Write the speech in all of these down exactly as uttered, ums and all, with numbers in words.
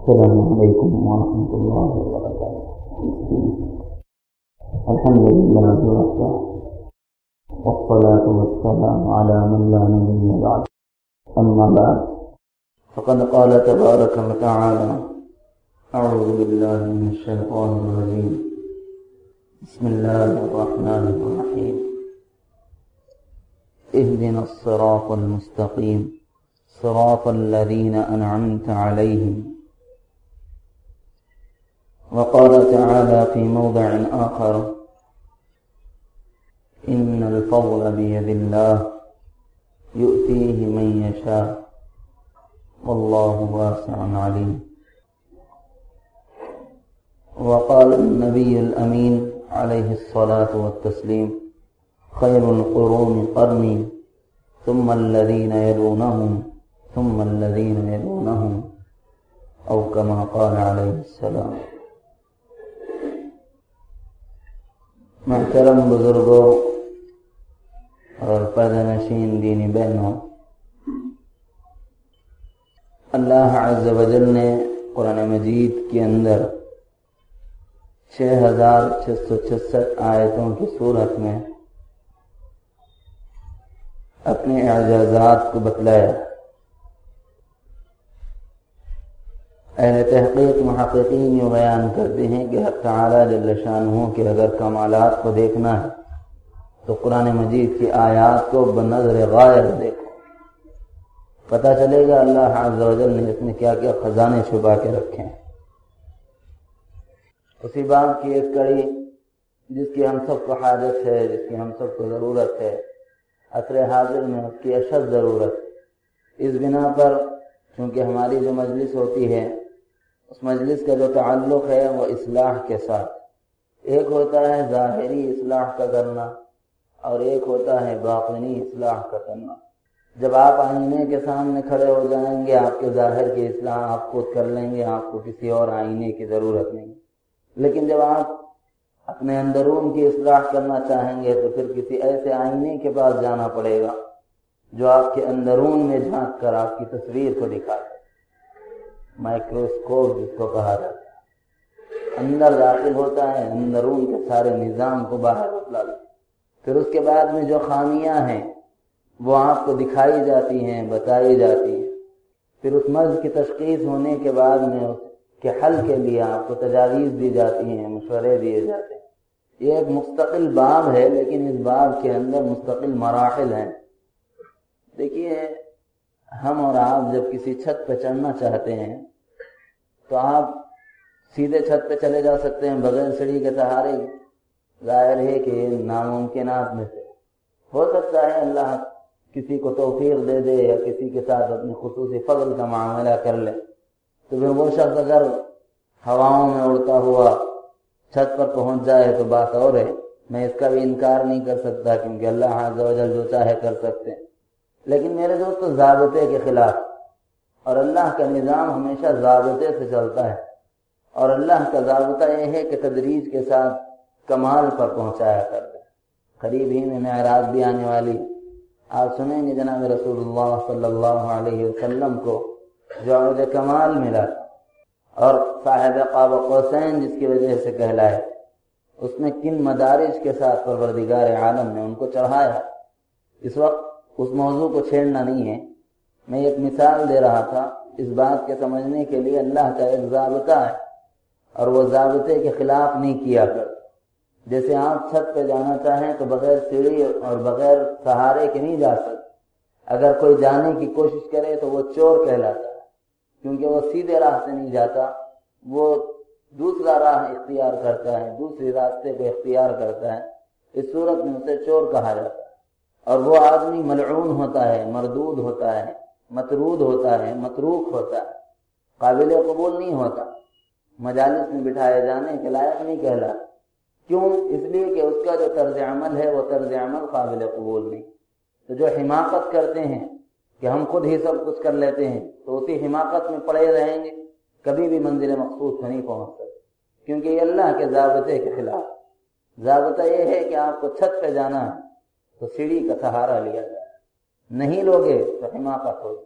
السلام عليكم ورحمة الله وبركاته. الحمد لله وحده والصلاة والسلام على من لا نبي بعد. أما بعد فقد قال تبارك وتعالى: أعوذ بالله من الشيطان الرجيم. بسم الله الرحمن الرحيم. اهدنا الصراط المستقيم صراط الذين أنعمت عليهم. وقال تعالى في موضع آخر: إن الفضل بيد الله يؤتيه من يشاء والله واسع عليم. وقال النبي الأمين عليه الصلاة والتسليم: خير القرون قرني ثم الذين يلونهم ثم الذين يلونهم، أو كما قال عليه السلام. محترم بزرگوں اور پردہ نشین دینی بہنوں، اللہ عز و جل نے قرآن مجید کے اندر چھ ہزار چھ سو چھسٹھ آیتوں کی صورت میں اپنے اعجازات کو بتلایا. اہل تحقیق محققین یہ بیان کرتے ہیں کہ حق تعالی جل شانہ کے اگر کمالات کو دیکھنا ہے تو قرآن مجید کی آیات کو بنظر غائب دیکھو، پتہ چلے گا اللہ عز و جل نے اس میں کیا کیا خزانے چھپا کے رکھے ہیں. اسی بات کی ایک کڑی جس کی ہم سب کو حاجت ہے، جس کی ہم سب کو ضرورت ہے، عصر حاضر میں اس کی اشد ضرورت. اس بنا پر چونکہ ہماری جو مجلس ہوتی ہے اس مجلس کا جو تعلق ہے وہ اصلاح کے ساتھ، ایک ہوتا ہے ظاہری اصلاح کا کرنا اور ایک ہوتا ہے باطنی اصلاح کا کرنا. جب آپ آئینے کے سامنے کھڑے ہو جائیں گے آپ کے ظاہر کی اصلاح آپ خود کر لیں گے، آپ کو کسی اور آئینے کی ضرورت نہیں. لیکن جب آپ اپنے اندرون کی اصلاح کرنا چاہیں گے تو پھر کسی ایسے آئینے کے پاس جانا پڑے گا جو آپ کے اندرون میں جھانک کر آپ کی تصویر کو دکھائے. مائکروسکوپ جس کو کہا جاتا ہے، اندر داخل ہوتا ہے، اندرون کے سارے نظام کو باہر بتلا دیتا ہے. پھر اس کے بعد میں جو خامیاں ہیں وہ آپ کو دکھائی جاتی ہیں، بتائی جاتی ہیں. پھر اس مرض کی تشخیص ہونے کے بعد میں اس کے حل کے لیے آپ کو تجاویز دی جاتی ہیں، مشورے دیے جاتے ہیں. یہ ایک مستقل باب ہے، لیکن اس باب کے اندر مستقل مراحل ہیں. دیکھیے، ہم اور آپ جب کسی چھت پہ چڑھنا چاہتے ہیں تو آپ سیدھے چھت پہ چلے جا سکتے ہیں بغیر سیڑھی کے سہارے. ظاہر ہے کہ ناممکنات میں سے ہو سکتا ہے اللہ کسی کو توفیق دے دے یا کسی کے ساتھ اپنی خصوصی فضل کا معاملہ کر لے تو پھر وہ شخص اگر ہواؤں میں اڑتا ہوا چھت پر پہنچ جائے تو بات اور ہے. میں اس کا بھی انکار نہیں کر سکتا کیونکہ اللہ عز و جل جو چاہے کر سکتے ہیں. لیکن میرے دوست ضابطے کے خلاف، اور اللہ کا نظام ہمیشہ ضابطے سے چلتا ہے، اور اللہ کا ضابطہ یہ ہے کہ تدریج کے ساتھ کمال پر پہنچایا کرتا ہے. قریب ہی میں معراج بھی آنے والی. آپ سنیں گے جناب رسول اللہ صلی اللہ علیہ وسلم کو جو عروج کمال ملا اور صاحب قاب قوسین جس کی وجہ سے کہلائے، اس نے کن مدارج کے ساتھ پروردگار عالم نے ان کو چڑھایا. اس وقت اس موضوع کو چھیڑنا نہیں ہے، میں ایک مثال دے رہا تھا اس بات کے سمجھنے کے لیے. اللہ کا ایک ضابطہ ہے اور وہ ضابطے کے خلاف نہیں کیا کرتا. جیسے آپ چھت پہ جانا چاہیں تو بغیر سیڑھی اور بغیر سہارے کے نہیں جا سکتے. اگر کوئی جانے کی کوشش کرے تو وہ چور کہلاتا ہے، کیونکہ وہ سیدھے راہ سے نہیں جاتا، وہ دوسرا راہ اختیار کرتا ہے، دوسری راستے کو اختیار کرتا ہے. اس صورت میں اسے چور کہا جاتا ہے. اور وہ آدمی ملعون ہوتا ہے، مردود ہوتا ہے، مطرود ہوتا ہے، متروک ہوتا ہے، قابل قبول نہیں ہوتا، مجالس میں بٹھائے جانے کے لائق نہیں کہلاتا. کیوں؟ اس لیے کہ اس کا جو طرز عمل ہے وہ طرز عمل قابل قبول نہیں. تو جو حماقت کرتے ہیں کہ ہم خود ہی سب کچھ کر لیتے ہیں تو اسی حماقت میں پڑے رہیں گے، کبھی بھی منزل مقصود کو نہیں پہنچ سکتے، کیونکہ یہ اللہ کے ضابطے کے خلاف. ضابطہ یہ ہے کہ آپ کو چھت پہ جانا ہے تو سیڑھی کا سہارا لیا جائے، نہیں لوگے تو حماقت ہوگی.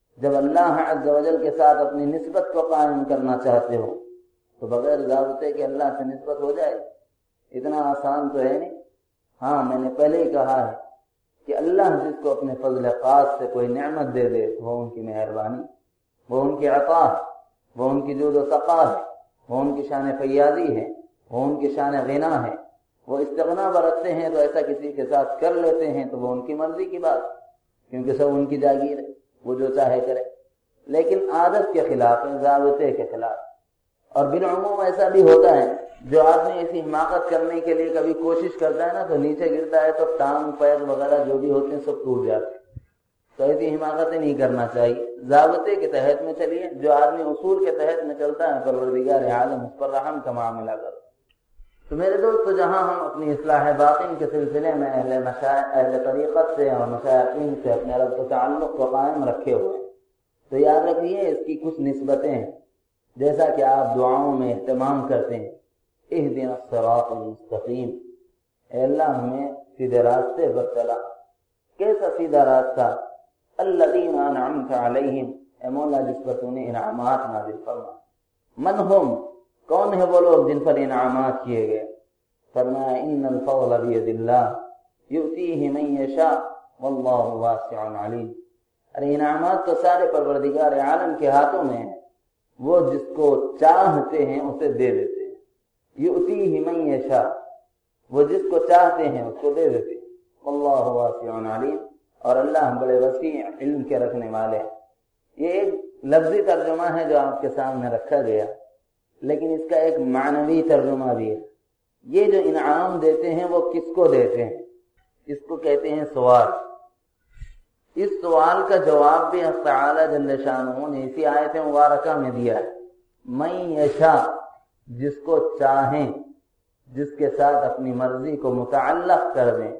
جب اللہ عز و جل کے ساتھ اپنی نسبت کو قائم کرنا چاہتے ہو تو بغیر ضابطے کے اللہ سے نسبت ہو جائے؟ اتنا آسان تو ہے نہیں۔ ہاں میں نے پہلے ہی کہا ہے کہ اللہ جس کو اپنے فضل خاص سے کوئی نعمت دے دے وہ ان کی مہربانی، وہ ان کی عطا ہے، وہ ان کی جود و سقا ہے، وہ ان کی شان فیاضی ہے، وہ ان کی شان غنا ہے۔ وہ استغنا برتتے ہیں تو ایسا کسی کے ساتھ کر لیتے ہیں تو وہ ان کی مرضی کی بات، کیونکہ سب ان کی جاگیر ہے، وہ جو چاہے کرے، لیکن عادت کے خلاف ہے، ضابطے کے خلاف۔ اور بالعموم ایسا بھی ہوتا ہے جو آدمی ایسی حماقت کرنے کے لیے کبھی کوشش کرتا ہے نا تو نیچے گرتا ہے تو ٹانگ پیر وغیرہ جو بھی ہوتے ہیں سب ٹوٹ جاتے ہیں۔ تو ایسی حماقتیں نہیں کرنا چاہیے، ضابطے کے تحت میں چلیے۔ جو آدمی اصول کے تحت میں چلتا ہے پروردگار عالم اس پر رحم کا معاملہ کرو۔ تو میرے دوست، جہاں ہم اپنی اصلاح باطن کے سلسلے میں اہل مشائخ اہل طریقت سے اور مشائخین سے اپنے رب کے تعلق کو قائم رکھے ہوئے، تو یاد رکھیے اس کی کچھ نسبتیں ہیں، جیسا کہ آپ دعاؤں میں اہتمام کرتے ہیں، اہدنا الصراط المستقیم، اے اللہ ہمیں سیدھے راستے پر چلا۔ کیسا سیدھا راستہ؟ الذین انعمت علیہم، اے مولا جس پر تو نے انعامات نازل فرما۔ من ہم، کون ہے وہ لوگ جن پر انعامات کیے گئے؟ فرمایا ان الفضل بید اللہ یؤتیہ من یشاء واللہ واسع علیم۔ ارے انعامات تو سارے پروردگار عالم کے ہاتھوں میں ہیں، وہ جس کو چاہتے ہیں اسے دے دیتے ہیں۔ یؤتیہ من یشاء، وہ جس کو چاہتے ہیں اس کو دے دیتے ہیں۔ واللہ واسع علیم، اور اللہ بڑے وسیع علم کے رکھنے والے ہیں۔ یہ ایک لفظی ترجمہ ہے جو آپ کے سامنے رکھا گیا، لیکن اس کا ایک معنوی ترجمہ بھی ہے۔ یہ جو انعام دیتے ہیں وہ کس کو دیتے ہیں؟ اس کو کہتے ہیں سوال۔ اس سوال کا جواب بھی اللہ تعالی جل شانہ نے اسی آیت مبارکہ میں دیا ہے، من یشاء، جس کو چاہیں، جس کے ساتھ اپنی مرضی کو متعلق کر دیں۔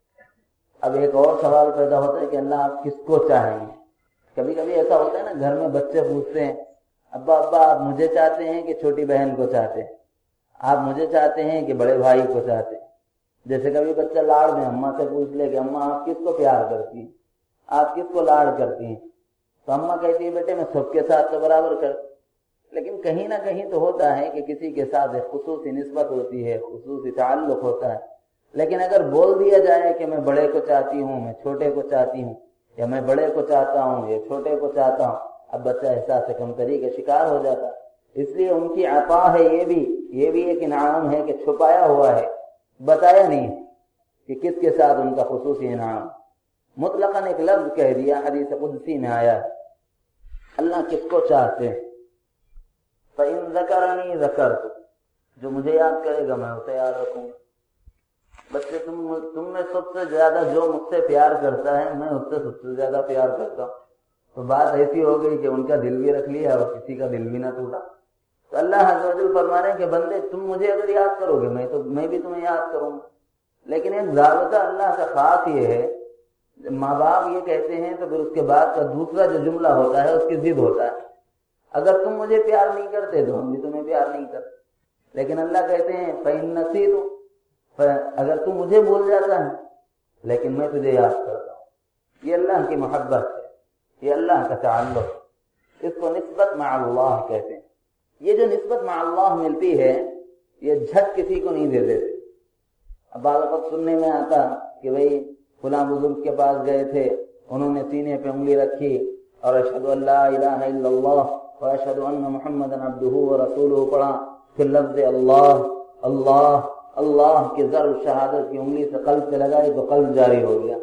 اب ایک اور سوال پیدا ہوتا ہے کہ اللہ آپ کس کو چاہیں گے؟ کبھی کبھی ایسا ہوتا ہے نا، گھر میں بچے پوچھتے ہیں ابا ابا آپ مجھے چاہتے ہیں کہ چھوٹی بہن کو چاہتے ہیں؟ آپ مجھے چاہتے ہیں کہ بڑے بھائی کو چاہتے ہیں؟ جیسے کبھی بچہ لاڑ میں اماں سے پوچھ لے کہ اماں آپ کس کو پیار کرتی ہیں، آپ کس کو لاڑ کرتی ہیں؟ تو اماں کہتی ہے بیٹے میں سب کے ساتھ تو برابر کرتی، لیکن کہیں نہ کہیں تو ہوتا ہے کہ کسی کے ساتھ ایک خصوصی نسبت ہوتی ہے، خصوصی تعلق ہوتا ہے۔ لیکن اگر بول دیا جائے کہ میں بڑے کو چاہتی ہوں، میں چھوٹے کو چاہتی ہوں، یا میں بڑے کو چاہتا ہوں یا چھوٹے کو چاہتا ہوں، اب بچہ احساس کمتری کا شکار ہو جاتا ہے۔ اس لیے ان کی عطا ہے، یہ بھی یہ بھی ایک انعام ہے کہ چھپایا ہوا ہے، بتایا نہیں کہ کس کے ساتھ ان کا خصوصی انعام۔ مطلقاً ایک لفظ کہہ دیا، حدیث قدسی میں آیا ہے اللہ کس کو چاہتے ہیں؟ فَإِن ذَكَرَنِي ذَكَرْتُ، جو مجھے یاد کرے گا میں اسے یاد رکھوں گا۔ بچے تم تم میں سب سے زیادہ جو مجھ سے پیار کرتا ہے میں اس سے سب سے زیادہ پیار کرتا ہوں۔ تو بات ایسی ہو گئی کہ ان کا دل بھی رکھ لیا اور کسی کا دل بھی نہ ٹوٹا۔ تو اللہ عز و جل فرما رہے ہیں کہ بندے تم مجھے اگر یاد کرو گے میں تو میں بھی تمہیں یاد کروں گا۔ لیکن ایک ضابطہ اللہ کا خاص یہ ہے، ماں باپ یہ کہتے ہیں تو پھر اس کے بعد کا دوسرا جو جملہ ہوتا ہے اس کی ضد ہوتا ہے، اگر تم مجھے پیار نہیں کرتے تو ہم بھی تمہیں پیار نہیں کرتے۔ لیکن اللہ کہتے ہیں فَإِن نَسِيتُ، اگر تم مجھے بھول جاتا ہے لیکن میں تجھے یاد کرتا ہوں۔ یہ اللہ کی محبت ہے، یہ اللہ کا تعلق، اس کو نسبت مع اللہ کہتے ہیں۔ یہ جو نسبت مع اللہ ملتی ہے یہ جھٹ کسی کو نہیں دے دیتے۔ اب بعض وقت سننے میں آتا کہ بھئی فلاں بزرگ کے پاس گئے تھے، انہوں نے سینے پہ انگلی رکھی اور اشہد ان لا الہ الا اللہ و اشہد ان محمدا عبدہ و رسولہ پڑھا، پھر لفظ اللہ اللہ اللہ کے ضرب شہادت کی انگلی سے قلب پہ لگائی تو قلب جاری ہو گیا۔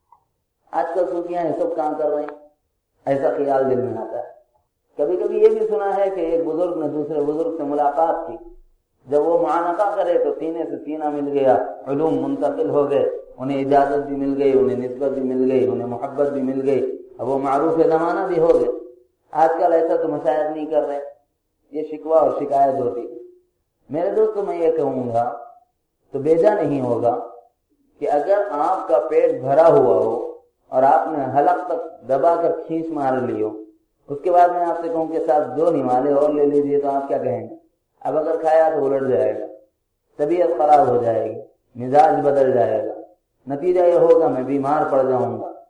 آج کل صوفیاں یہ سب کام کر رہے ہیں، ایسا خیال دل میں آتا ہے۔ کبھی کبھی یہ بھی سنا ہے کہ ایک بزرگ نے دوسرے بزرگ سے ملاقات کی، جب وہ معانقہ کرے تو سینے سے سینہ مل گیا، علوم منتقل ہو گئے، انہیں اجازت بھی مل گئی، انہیں نسبت بھی مل گئی، انہیں محبت بھی مل گئی، اب وہ معروف زمانہ بھی ہو گئے۔ آج کل ایسا تو مشاہد نہیں کر رہے، یہ شکوہ اور شکایت ہوتی ہے۔ میرے دوستو میں یہ کہوں گا تو بیجا نہیں ہوگا کہ اگر آپ کا پیٹ بھرا ہوا ہو اور آپ نے حلق تک دبا کر کھینچ مار لی ہو، اس کے بعد میں آپ سے کہوں کہ ساتھ دو نوالے اور لے لیجیے، تو آپ کیا کہیں گے؟ اب اگر کھایا تو الٹ جائے گا، طبیعت خراب ہو جائے گی، مزاج بدل جائے گا، نتیجہ یہ ہوگا میں بیمار پڑ جاؤں گا۔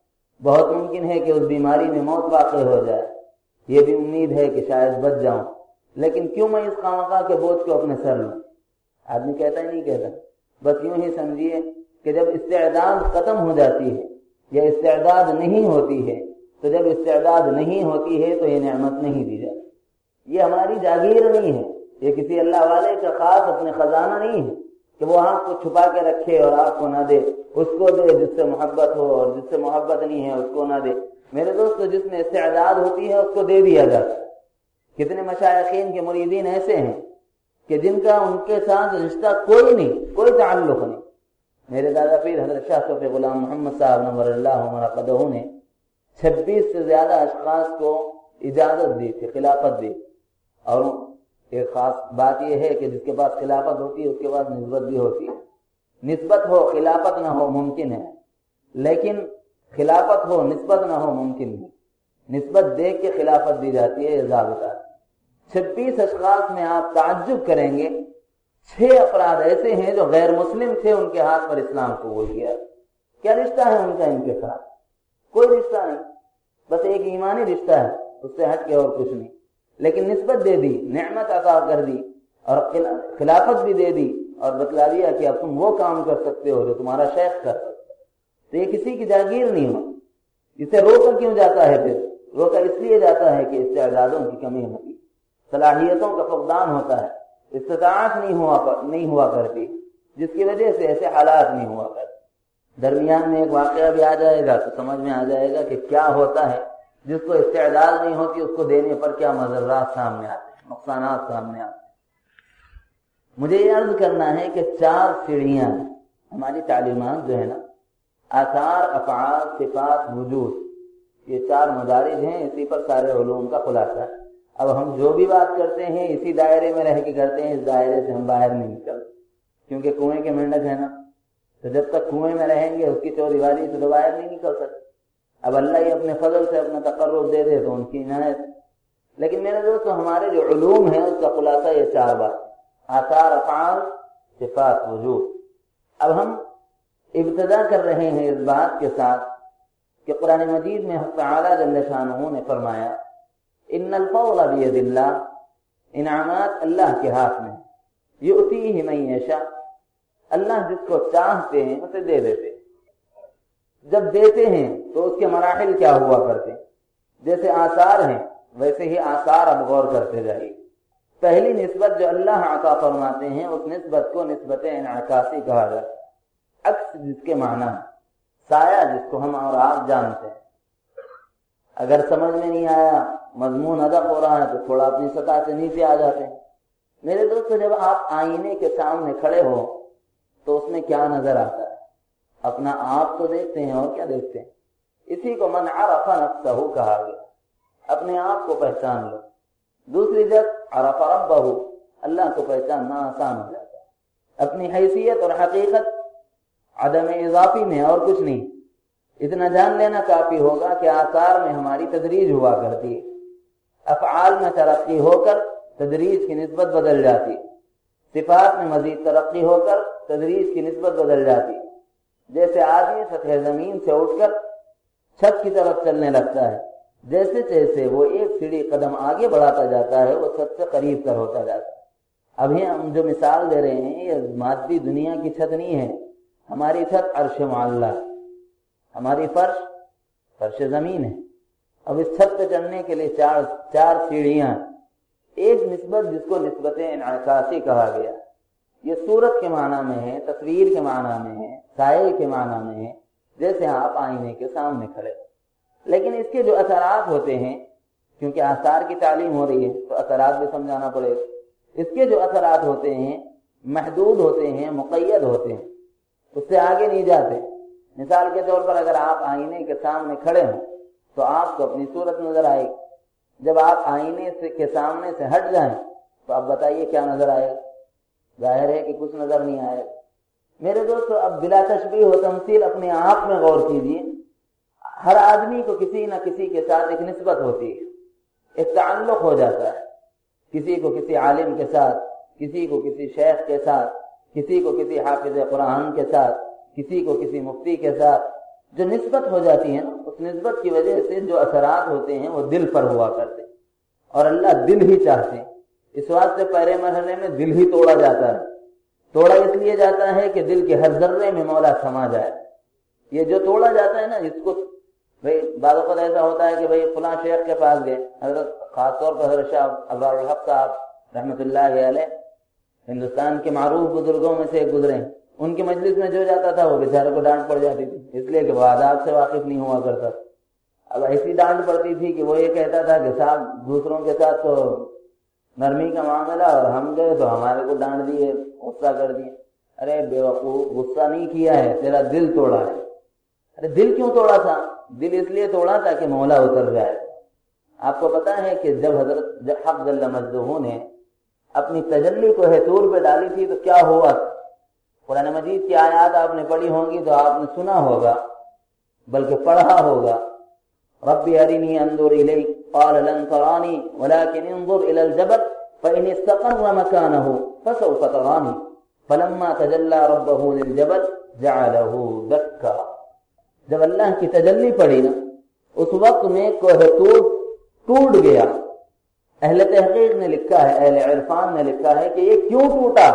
بہت ممکن ہے کہ اس بیماری میں موت واقع ہو جائے، یہ بھی امید ہے کہ شاید بچ جاؤں، لیکن کیوں میں اس خواہ کے بوجھ کو اپنے سر لوں؟ آدمی کہتا ہی نہیں کہتا، بس یوں ہی سمجھیے کہ جب استعداد ختم ہو جاتی ہے یا استعداد نہیں ہوتی ہے، تو جب استعداد نہیں ہوتی ہے تو یہ نعمت نہیں دی جاتی۔ یہ ہماری جاگیر نہیں ہے، یہ کسی اللہ والے کا خاص اپنے خزانہ نہیں ہے کہ وہ آپ کو چھپا کے رکھے اور آپ کو نہ دے، اس کو دے جس سے محبت ہو اور جس سے محبت نہیں ہے اس کو نہ دے۔ میرے دوستو، جس میں استعداد ہوتی ہے اس کو دے دیا جاتا ہے۔ کتنے مشائخین کے مریدین ایسے ہیں کہ جن کا ان کے ساتھ رشتہ کوئی نہیں، کوئی تعلق نہیں۔ میرے دادا پیر حضرت شاہ صوفی غلام محمد صاحب نور اللہ مرقدہ نے چھبیس سے زیادہ اشخاص کو اجازت دی تھی، خلافت دی، اور ایک خاص بات یہ ہے کہ جس کے پاس خلافت ہوتی ہے اس کے پاس نسبت بھی ہوتی ہے۔ نسبت ہو خلافت نہ ہو ممکن ہے، لیکن خلافت ہو نسبت نہ ہو ممکن نہیں۔ نسبت دیکھ کے خلافت دی جاتی ہے، یہ ضابطہ۔ چھبیس اشخاص میں آپ تعجب کریں گے، چھ افراد ایسے ہیں جو غیر مسلم تھے، ان کے ہاتھ پر اسلام قبول کیا۔ کیا رشتہ ہے ان کا ان کے ساتھ؟ کوئی رشتہ نہیں، بس ایک ایمانی رشتہ ہے، اس سے ہٹ کے اور کچھ نہیں، لیکن نسبت دے دی، نعمت عطا کر دی اور خلافت بھی دے دی اور بتلا دیا کہ اب تم وہ کام کر سکتے ہو جو تمہارا شیخ کر سکتا ہے۔ تو یہ کسی کی جاگیر نہیں ہو۔ اسے روکا کیوں جاتا ہے؟ پھر روکا اس لیے جاتا ہے کہ استعدادوں کی کمی ہوتی، صلاحیتوں کا فقدان ہوتا ہے، استطاعت نہیں ہوا نہیں ہوا کرتی، جس کی وجہ سے ایسے حالات نہیں ہوا کرتے۔ درمیان میں ایک واقعہ بھی آ جائے گا تو سمجھ میں آ جائے گا کہ کیا ہوتا ہے جس کو استعداد نہیں ہوتی، اس کو دینے پر کیا مضرات سامنے آتے ہیں، نقصانات سامنے آتے ہیں۔ مجھے یہ عرض کرنا ہے کہ چار سیڑھیاں ہماری تعلیمات جو ہے نا، آثار، افعال، صفات، وجود، یہ چار مدارج ہیں، اسی پر سارے علوم کا خلاصہ ہے۔ اب ہم جو بھی بات کرتے ہیں اسی دائرے میں رہ کے کرتے ہیں، اس دائرے سے ہم باہر نہیں نکلتے، کیونکہ کنویں کے مینڈک ہے نا، تو جب تک کنویں میں رہیں گے اس کی چوری والی سے تو باہر نہیں نکل سکتے۔ اب اللہ ہی اپنے فضل سے اپنا تقرب دے دے تو ان کی عنایت۔ لیکن میرے دوستو، ہمارے جو علوم ہیں اس کا خلاصہ یہ چار بات: آثار، افعال، صفات، وجود۔ اب ہم ابتدا کر رہے ہیں اس بات کے ساتھ کہ قرآن مجید میں حق تعالی جل شانہ نے فرمایا ان الفضل بید اللہ، انعامات اللہ کے ہاتھ میں، یؤتیہ من یشاء، اللہ جس کو چاہتے ہیں اسے دے دیتے۔ جب دیتے ہیں تو اس کے مراحل کیا ہوا کرتے ہیں؟ جیسے آثار ہیں ویسے ہی آثار اب غور کرتے جائیے۔ پہلی نسبت جو اللہ عطا فرماتے ہیں اس نسبت کو نسبت انعکاسی کہا جاتا ہے، عکس جس کے معنی ہے، سایہ جس کو ہم اور آپ جانتے ہیں۔ اگر سمجھ میں نہیں آیا، مضمون ادا ہو رہا ہے تو تھوڑا اپنی سطح سے نیچے آ جاتے ہیں۔ میرے دوستو، جب آپ آئینے کے سامنے کھڑے ہو تو اس میں کیا نظر آتا ہے؟ اپنا آپ تو دیکھتے ہیں، اور کیا دیکھتے ہیں؟ اسی کو من عرف نفسہ کہا گیا، اپنے آپ کو پہچان لو۔ دوسری جب عرف ربہ، اللہ کو پہچاننا آسان ہو جاتا ہے۔ اپنی حیثیت اور حقیقت عدم اضافی میں اور کچھ نہیں، اتنا جان لینا کافی ہوگا کہ آثار میں ہماری تدریج ہوا کرتی ہے، افعال میں ترقی ہو کر تدریج کی نسبت بدل جاتی ہے، صفات میں مزید ترقی ہو کر تدریج کی نسبت بدل جاتی ہے۔ جیسے آدمی سطح زمین سے اٹھ کر چھت کی طرف چلنے لگتا ہے، جیسے جیسے وہ ایک سیڑھی قدم آگے بڑھاتا جاتا ہے وہ چھت سے قریب تر ہوتا جاتا ہے۔ ابھی ہم جو مثال دے رہے ہیں یہ مادی دنیا کی چھت نہیں ہے، ہماری چھت عرش معلی، ہماری فرش فرش زمین ہے۔ اب اس چھت پہ چڑھنے کے لیے چار چار سیڑھیاں، ایک نسبت جس کو نسبت انعکاسی کہا گیا، یہ صورت کے معنی میں ہے، تصویر کے معنی میں ہے، سائے کے معنی میں ہے، جیسے آپ آئینے کے سامنے کھڑے۔ لیکن اس کے جو اثرات ہوتے ہیں، کیونکہ آثار کی تعلیم ہو رہی ہے تو اثرات بھی سمجھانا پڑے گا، اس کے جو اثرات ہوتے ہیں محدود ہوتے ہیں، مقید ہوتے ہیں، اس سے آگے نہیں جاتے۔ مثال کے طور پر اگر آپ آئینے کے سامنے کھڑے ہوں تو آپ کو اپنی صورت نظر آئے گی۔ جب آپ آئینے سے کے سامنے سے ہٹ جائیں تو آپ بتائیے کیا نظر آئے گا؟ ظاہر ہے کہ کچھ نظر نہیں آئے گا۔ میرے دوستو، اب بلا تشبیہ و تمثیل اپنے آپ میں غور کیجیے۔ ہر آدمی کو کسی نہ کسی کے ساتھ ایک نسبت ہوتی ہے، ایک تعلق ہو جاتا ہے، کسی کو کسی عالم کے ساتھ، کسی کو کسی شیخ کے ساتھ، کسی کو کسی حافظ قرآن کے ساتھ، کسی کو کسی مفتی کے ساتھ، جو نسبت ہو جاتی ہے نا، اس نسبت کی وجہ سے جو اثرات ہوتے ہیں وہ دل پر ہوا کرتے ہیں، اور اللہ دل ہی چاہتے ہیں۔ اس واسطے پہلے مرحلے میں دل ہی توڑا جاتا ہے۔ توڑا اس لیے جاتا ہے کہ دل کے ہر ذرے میں مولا سما جائے۔ یہ جو توڑا جاتا ہے نا، اس کو بھئی بعض اوقات ایسا ہوتا ہے کہ بھئی فلاں شیخ کے پاس گئے، حضرت خاص طور پر حضرت شاہ ابرار الحق صاحب رحمۃ اللہ علیہ ہندوستان کے معروف بزرگوں میں سے ایک گزرے ہیں۔ ان کی مجلس میں جو جاتا تھا وہ بیچارے کو ڈانٹ پڑ جاتی تھی، اس لیے کہ وہ آداب سے واقف نہیں ہوا کرتا۔ اب ایسی ڈانٹ پڑتی تھی کہ وہ یہ کہتا تھا کہ صاحب دوسروں کے ساتھ تو نرمی کا معاملہ، اور ہم گئے تو ہمارے کو ڈانٹ دیے، غصہ کر دیے۔ ارے بے وقوف، غصہ نہیں کیا ہے، تیرا دل توڑا ہے۔ ارے دل کیوں توڑا تھا؟ دل اس لیے توڑا تھا کہ مولا اتر جائے۔ آپ کو پتا ہے کہ جب حضرت جب حق جل مجدہ نے اپنی تجلی کو طور پہ ڈالی تھی تو کیا ہوا؟ قرآن مجید کی آیات آپ نے پڑھی ہوں گی تو آپ نے سنا ہوگا، بلکہ پڑھا ہوگا۔ ربی ارنی انظر الیک قال لن ترانی ولكن انظر الى الجبل فإن استقر مكانه فسوف ترانی فلما تجلى ربه للجبل جعله دكا۔ جب اللہ کی تجلی پڑی نا، اس وقت میں کوہ طور ٹوٹ گیا۔ اہل تحقیق نے لکھا ہے، اہل عرفان نے لکھا ہے کہ یہ کیوں ٹوٹا؟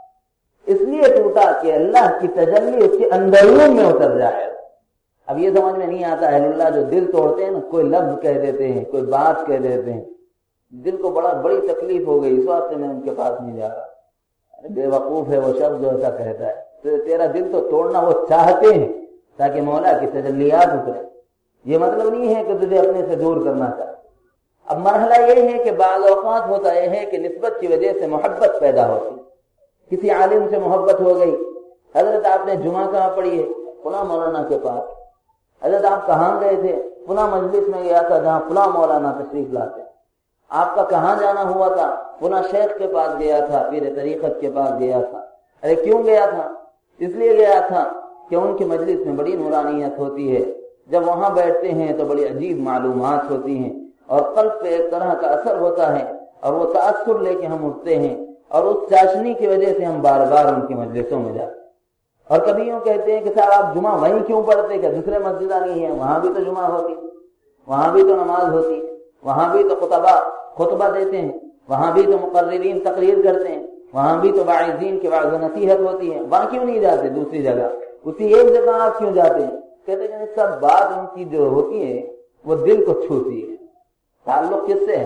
اس لیے ٹوٹا کہ اللہ کی تجلی اس کے اندرون میں اتر جائے۔ اب یہ سمجھ میں نہیں آتا، اہل اللہ جو دل توڑتے ہیں نا، کوئی لفظ کہہ دیتے ہیں، کوئی بات کہہ دیتے ہیں، دل کو بڑا بڑی تکلیف ہو گئی، اس واسطے میں ان کے پاس نہیں جا رہا۔ بے وقوف ہے وہ شخص جو ایسا کہتا ہے۔ تو تیرا دل تو توڑنا وہ چاہتے ہیں تاکہ مولا کی تجلیات اترے، یہ مطلب نہیں ہے کہ تجھے اپنے سے دور کرنا چاہتے۔ اب مرحلہ یہ ہے کہ بعض اوقات ہوتا یہ ہے کہ نسبت کی وجہ سے محبت پیدا ہوتی، کسی عالم سے محبت ہو گئی۔ حضرت آپ نے جمعہ کہاں پڑھی ہے؟ فلاں مولانا کے پاس۔ حضرت آپ کہاں گئے تھے؟ فلاں مجلس میں گیا تھا جہاں فلاں مولانا تشریف لاتے ہیں۔ آپ کا کہاں جانا ہوا تھا؟ فلاں شیخ کے پاس گیا تھا، پیر طریقت کے پاس گیا تھا۔ ارے کیوں گیا تھا؟ اس لیے گیا تھا کہ ان کی مجلس میں بڑی نورانیت ہوتی ہے، جب وہاں بیٹھتے ہیں تو بڑی عجیب معلومات ہوتی ہیں، اور قلب پہ ایک طرح کا اثر ہوتا ہے، اور وہ تأثر لے کے ہم اٹھتے ہیں، اور اس چاشنی کی وجہ سے ہم بار بار ان کی مجلسوں میں جاتے ہیں۔ اور کبھی یوں کہتے ہیں کہ صاحب آپ جمعہ وہیں کیوں پڑھتے، کہ دوسرے مسجدیں نہیں ہیں؟ وہاں بھی تو جمعہ ہوتی، وہاں بھی تو نماز ہوتی، وہاں بھی تو خطبہ خطبہ دیتے ہیں، وہاں بھی تو مقررین تقریر کرتے ہیں، وہاں بھی تو واعظین کی وعظ و نصیحت ہوتی ہے، وہاں کیوں نہیں جاتے؟ دوسری جگہ اسی ایک جگہ آپ کیوں جاتے ہیں؟ کہتے ہیں سب بات ان کی جو ہوتی ہے وہ دل کو چھوتی ہے۔ تعلق کس سے ہے؟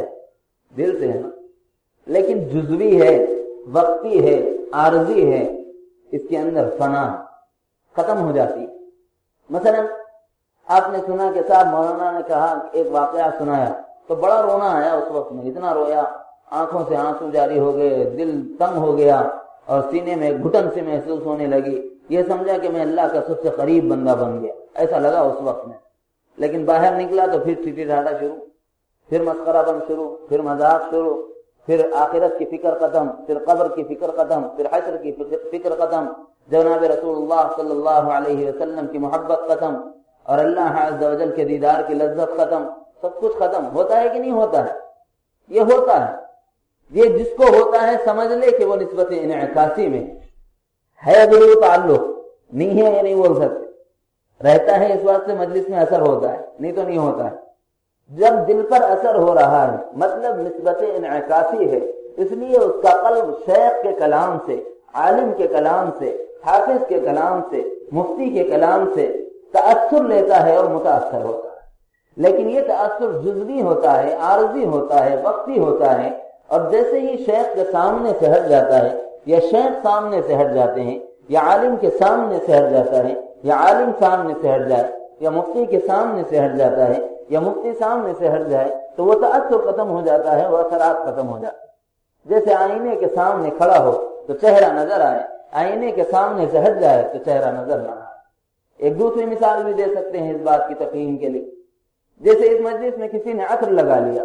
دل سے ہے نا، لیکن جزوی ہے، وقتی ہے، عارضی ہے، اس کے اندر فنا ختم ہو جاتی ہے۔ مثلا آپ نے سنا کہ صاحب مولانا نے کہا، ایک واقعہ سنایا تو بڑا رونا آیا اس وقت میں، اتنا رویا، آنکھوں سے آنسو جاری ہو گئے، دل تنگ ہو گیا، اور سینے میں گھٹن سے محسوس ہونے لگی۔ یہ سمجھا کہ میں اللہ کا سب سے قریب بندہ بن گیا، ایسا لگا اس وقت میں۔ لیکن باہر نکلا تو پھر ٹھٹی ٹھاٹا شروع، پھر مسخرہ بند شروع، پھر مذاق شروع، پھر آخرت کی فکر ختم، پھر قبر کی فکر ختم، پھر حشر کی فکر ختم، جناب رسول اللہ صلی اللہ علیہ وسلم کی محبت ختم، اور اللہ عز و جل کے دیدار کی لذت ختم، سب کچھ ختم۔ ہوتا ہے کہ نہیں ہوتا ہے؟ یہ ہوتا ہے۔ یہ جس کو ہوتا ہے سمجھ لے کہ وہ نسبت انعکاسی میں ہے، ضرور تعلق نہیں ہے، یہ نہیں بول سکتے، رہتا ہے، اس واسطے مجلس میں اثر ہوتا ہے، نہیں تو نہیں ہوتا ہے۔ جب دل پر اثر ہو رہا ہے مطلب نسبت انعکاسی ہے، اس لیے اس کا قلب شیخ کے کلام سے، عالم کے کلام سے، حافظ کے کلام سے، مفتی کے کلام سے تأثر لیتا ہے اور متاثر ہوتا ہے۔ لیکن یہ تأثر جزوی ہوتا ہے، عارضی ہوتا ہے، وقتی ہوتا ہے، اور جیسے ہی شیخ کے سامنے سے ہٹ جاتا ہے، یا شیخ سامنے سے ہٹ جاتے ہیں، یا عالم کے سامنے سے ہٹ جاتا ہے، یا عالم سامنے سے ہٹ جائے، یا مفتی کے سامنے سے ہٹ جاتا ہے، یا مفتی سامنے سے ہٹ جائے، تو وہ تأثر ختم ہو جاتا ہے، وہ اثرات ختم ہو جاتے ہیں۔ جیسے آئینے کے سامنے کھڑا ہو تو چہرہ نظر آئے، آئینے کے سامنے سے ہٹ جائے تو چہرہ نظر نہ آئے۔ ایک دوسری مثال بھی دے سکتے ہیں اس بات کی تفہیم کے لیے۔ جیسے اس مجلس میں کسی نے عطر لگا لیا،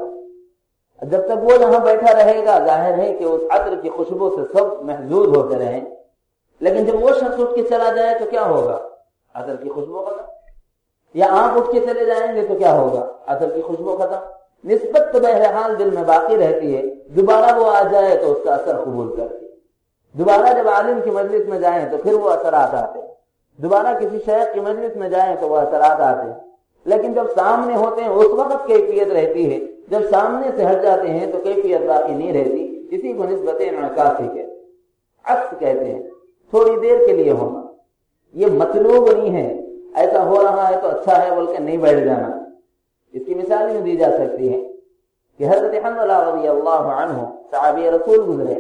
جب تک وہ یہاں بیٹھا رہے گا ظاہر ہے کہ اس عطر کی خوشبو سے سب محظوظ ہوتے رہیں، لیکن جب وہ شخص اٹھ کے چلا جائے تو کیا ہوگا؟ عطر کی خوشبو ختم۔ یا آپ اٹھ کے چلے جائیں گے تو کیا ہوگا؟ عطر کی خوشبو ختم۔ نسبت تو بہرحال دل میں باقی رہتی ہے، دوبارہ وہ آ جائے تو اس کا اثر قبول کرتی ہے۔ دوبارہ جب عالم کی مجلس میں جائیں تو پھر وہ اثرات آتے ہیں، دوبارہ کسی شیخ کی مجلس میں جائیں تو وہ اثرات آتے ہیں، لیکن جب سامنے ہوتے ہیں اس وقت کیفیت رہتی ہے، جب سامنے سے ہٹ جاتے ہیں تو کیفیت باقی نہیں رہتی۔ اسی کو نسبت انعکاسی کہتے ہیں، عکس کہتے ہیں، تھوڑی دیر کے لیے ہونا۔ یہ مطلوب نہیں ہے، ایسا ہو رہا ہے تو اچھا ہے بول کے نہیں بیٹھ جانا۔ اس کی مثال بھی دی جا سکتی ہے کہ حضرت حنظلہ رضی اللہ عنہ صحابی رسول گزرے،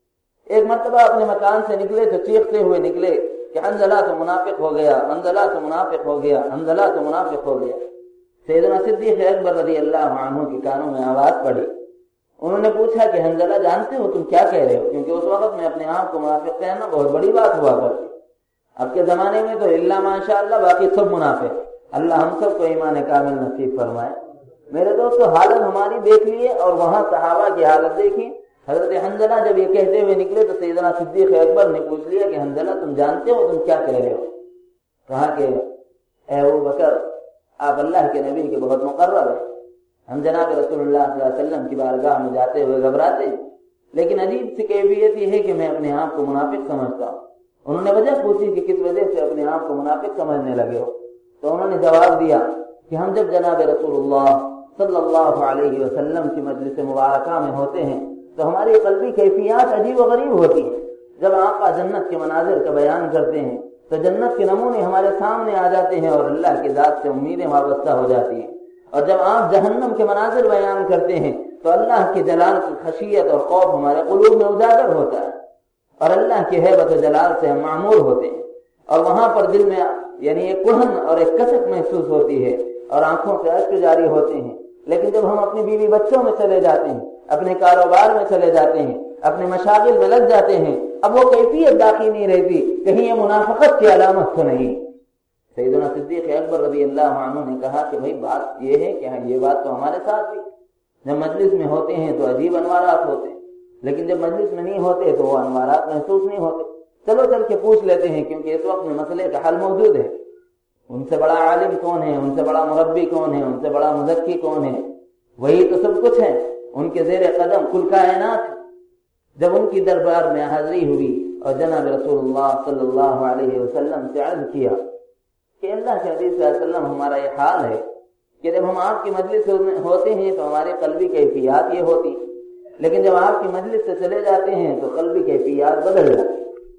ایک مرتبہ اپنے مکان سے نکلے تو چیختے ہوئے نکلے کہ حنظلہ تو منافق ہو گیا، حنظلہ تو منافق ہو گیا، حنظلہ تو منافق ہو گیا۔ سیدنا صدیق اکبر رضی اللہ عنہ کے کانوں میں آواز پڑی، انہوں نے پوچھا کہ حنظلہ جانتے ہو تم کیا کہہ رہے ہو؟ کیونکہ اس وقت میں اپنے آپ کو منافق کہنا بہت بڑی بات ہوا کرتی، اب کے زمانے میں تو اللہ ماشاء اللہ باقی سب منافق۔ اللہ ہم سب کو ایمان کامل نصیب فرمائے۔ میرے دوستو حالت ہماری دیکھ لیے اور وہاں صحابہ کی حالت دیکھی۔ حضرت حنظلہ جب یہ کہتے ہوئے نکلے تو سیدنا صدیق اکبر نے پوچھ لیا کہ حنظلہ تم جانتے ہو تم کیا کہہ رہے ہو؟ کہا کہ اے ابو بکر آپ اللہ کے نبی کے بہت مقرب ہیں، ہم جناب رسول اللہ صلی اللہ علیہ وسلم کی بارگاہ میں جاتے ہوئے گھبراتے ہیں، لیکن عجیب سی کیفیت یہ ہے کہ میں اپنے آپ کو منافق سمجھتا ہوں۔ انہوں نے وجہ پوچھی کہ کس وجہ سے اپنے آپ کو منافق سمجھنے لگے ہو؟ تو انہوں نے جواب دیا کہ ہم جب جناب رسول اللہ صلی اللہ علیہ وسلم کی مجلس مبارکہ میں ہوتے ہیں تو ہماری قلبی کیفیات عجیب و غریب ہوتی ہیں۔ جب آقا جنت کے مناظر کا بیان کرتے ہیں تو جنت کے نمونے ہمارے سامنے آ جاتے ہیں اور اللہ کی ذات سے امیدیں وابستہ ہو جاتی ہیں، اور جب آپ جہنم کے مناظر بیان کرتے ہیں تو اللہ کے جلال کی خشیت اور خوف ہمارے قلوب میں اجاگر ہوتا ہے، اور اللہ کی ہیبت و جلال سے ہم معمور ہوتے ہیں، اور وہاں پر دل میں یعنی ایک کڑھن اور ایک کسک محسوس ہوتی ہے اور آنکھوں سے اشک جاری ہوتے ہیں۔ لیکن جب ہم اپنی بیوی بچوں میں چلے جاتے ہیں، اپنے کاروبار میں چلے جاتے ہیں، اپنے مشاغل میں لگ جاتے ہیں، اب وہ کیفیت باقی نہیں رہتی، کہیں یہ منافقت کی علامت تو نہیں۔ سیدنا صدیق اکبر رضی اللہ عنہ نے کہا کہ بھئی بات یہ ہے کہ یہ بات تو ہمارے ساتھ بھی، جب مجلس میں ہوتے ہیں تو عجیب انوارات ہوتے ہیں، لیکن جب مجلس میں نہیں ہوتے تو وہ انوارات محسوس نہیں ہوتے۔ چلو چل کے پوچھ لیتے ہیں، کیونکہ اس وقت میں مسئلے کا حل موجود ہے۔ ان سے بڑا عالم کون ہے، ان سے بڑا مربی کون ہے، ان سے بڑا مزکی کون ہے؟ وہی تو سب کچھ ہے، ان کے زیر قدم کل کائنات۔ جب ان کی دربار میں حاضری ہوئی اور جناب رسول اللہ صلی اللہ علیہ وسلم سے عرض کیا کہ اللہ کے نبی صلی اللہ علیہ وسلم ہمارا یہ حال ہے کہ جب ہم آپ کی مجلس میں ہوتے ہیں تو ہمارے قلبی کیفیات یہ ہوتی، لیکن جب آپ کی مجلس سے چلے جاتے ہیں تو قلبی کیفیات بدل جاتی۔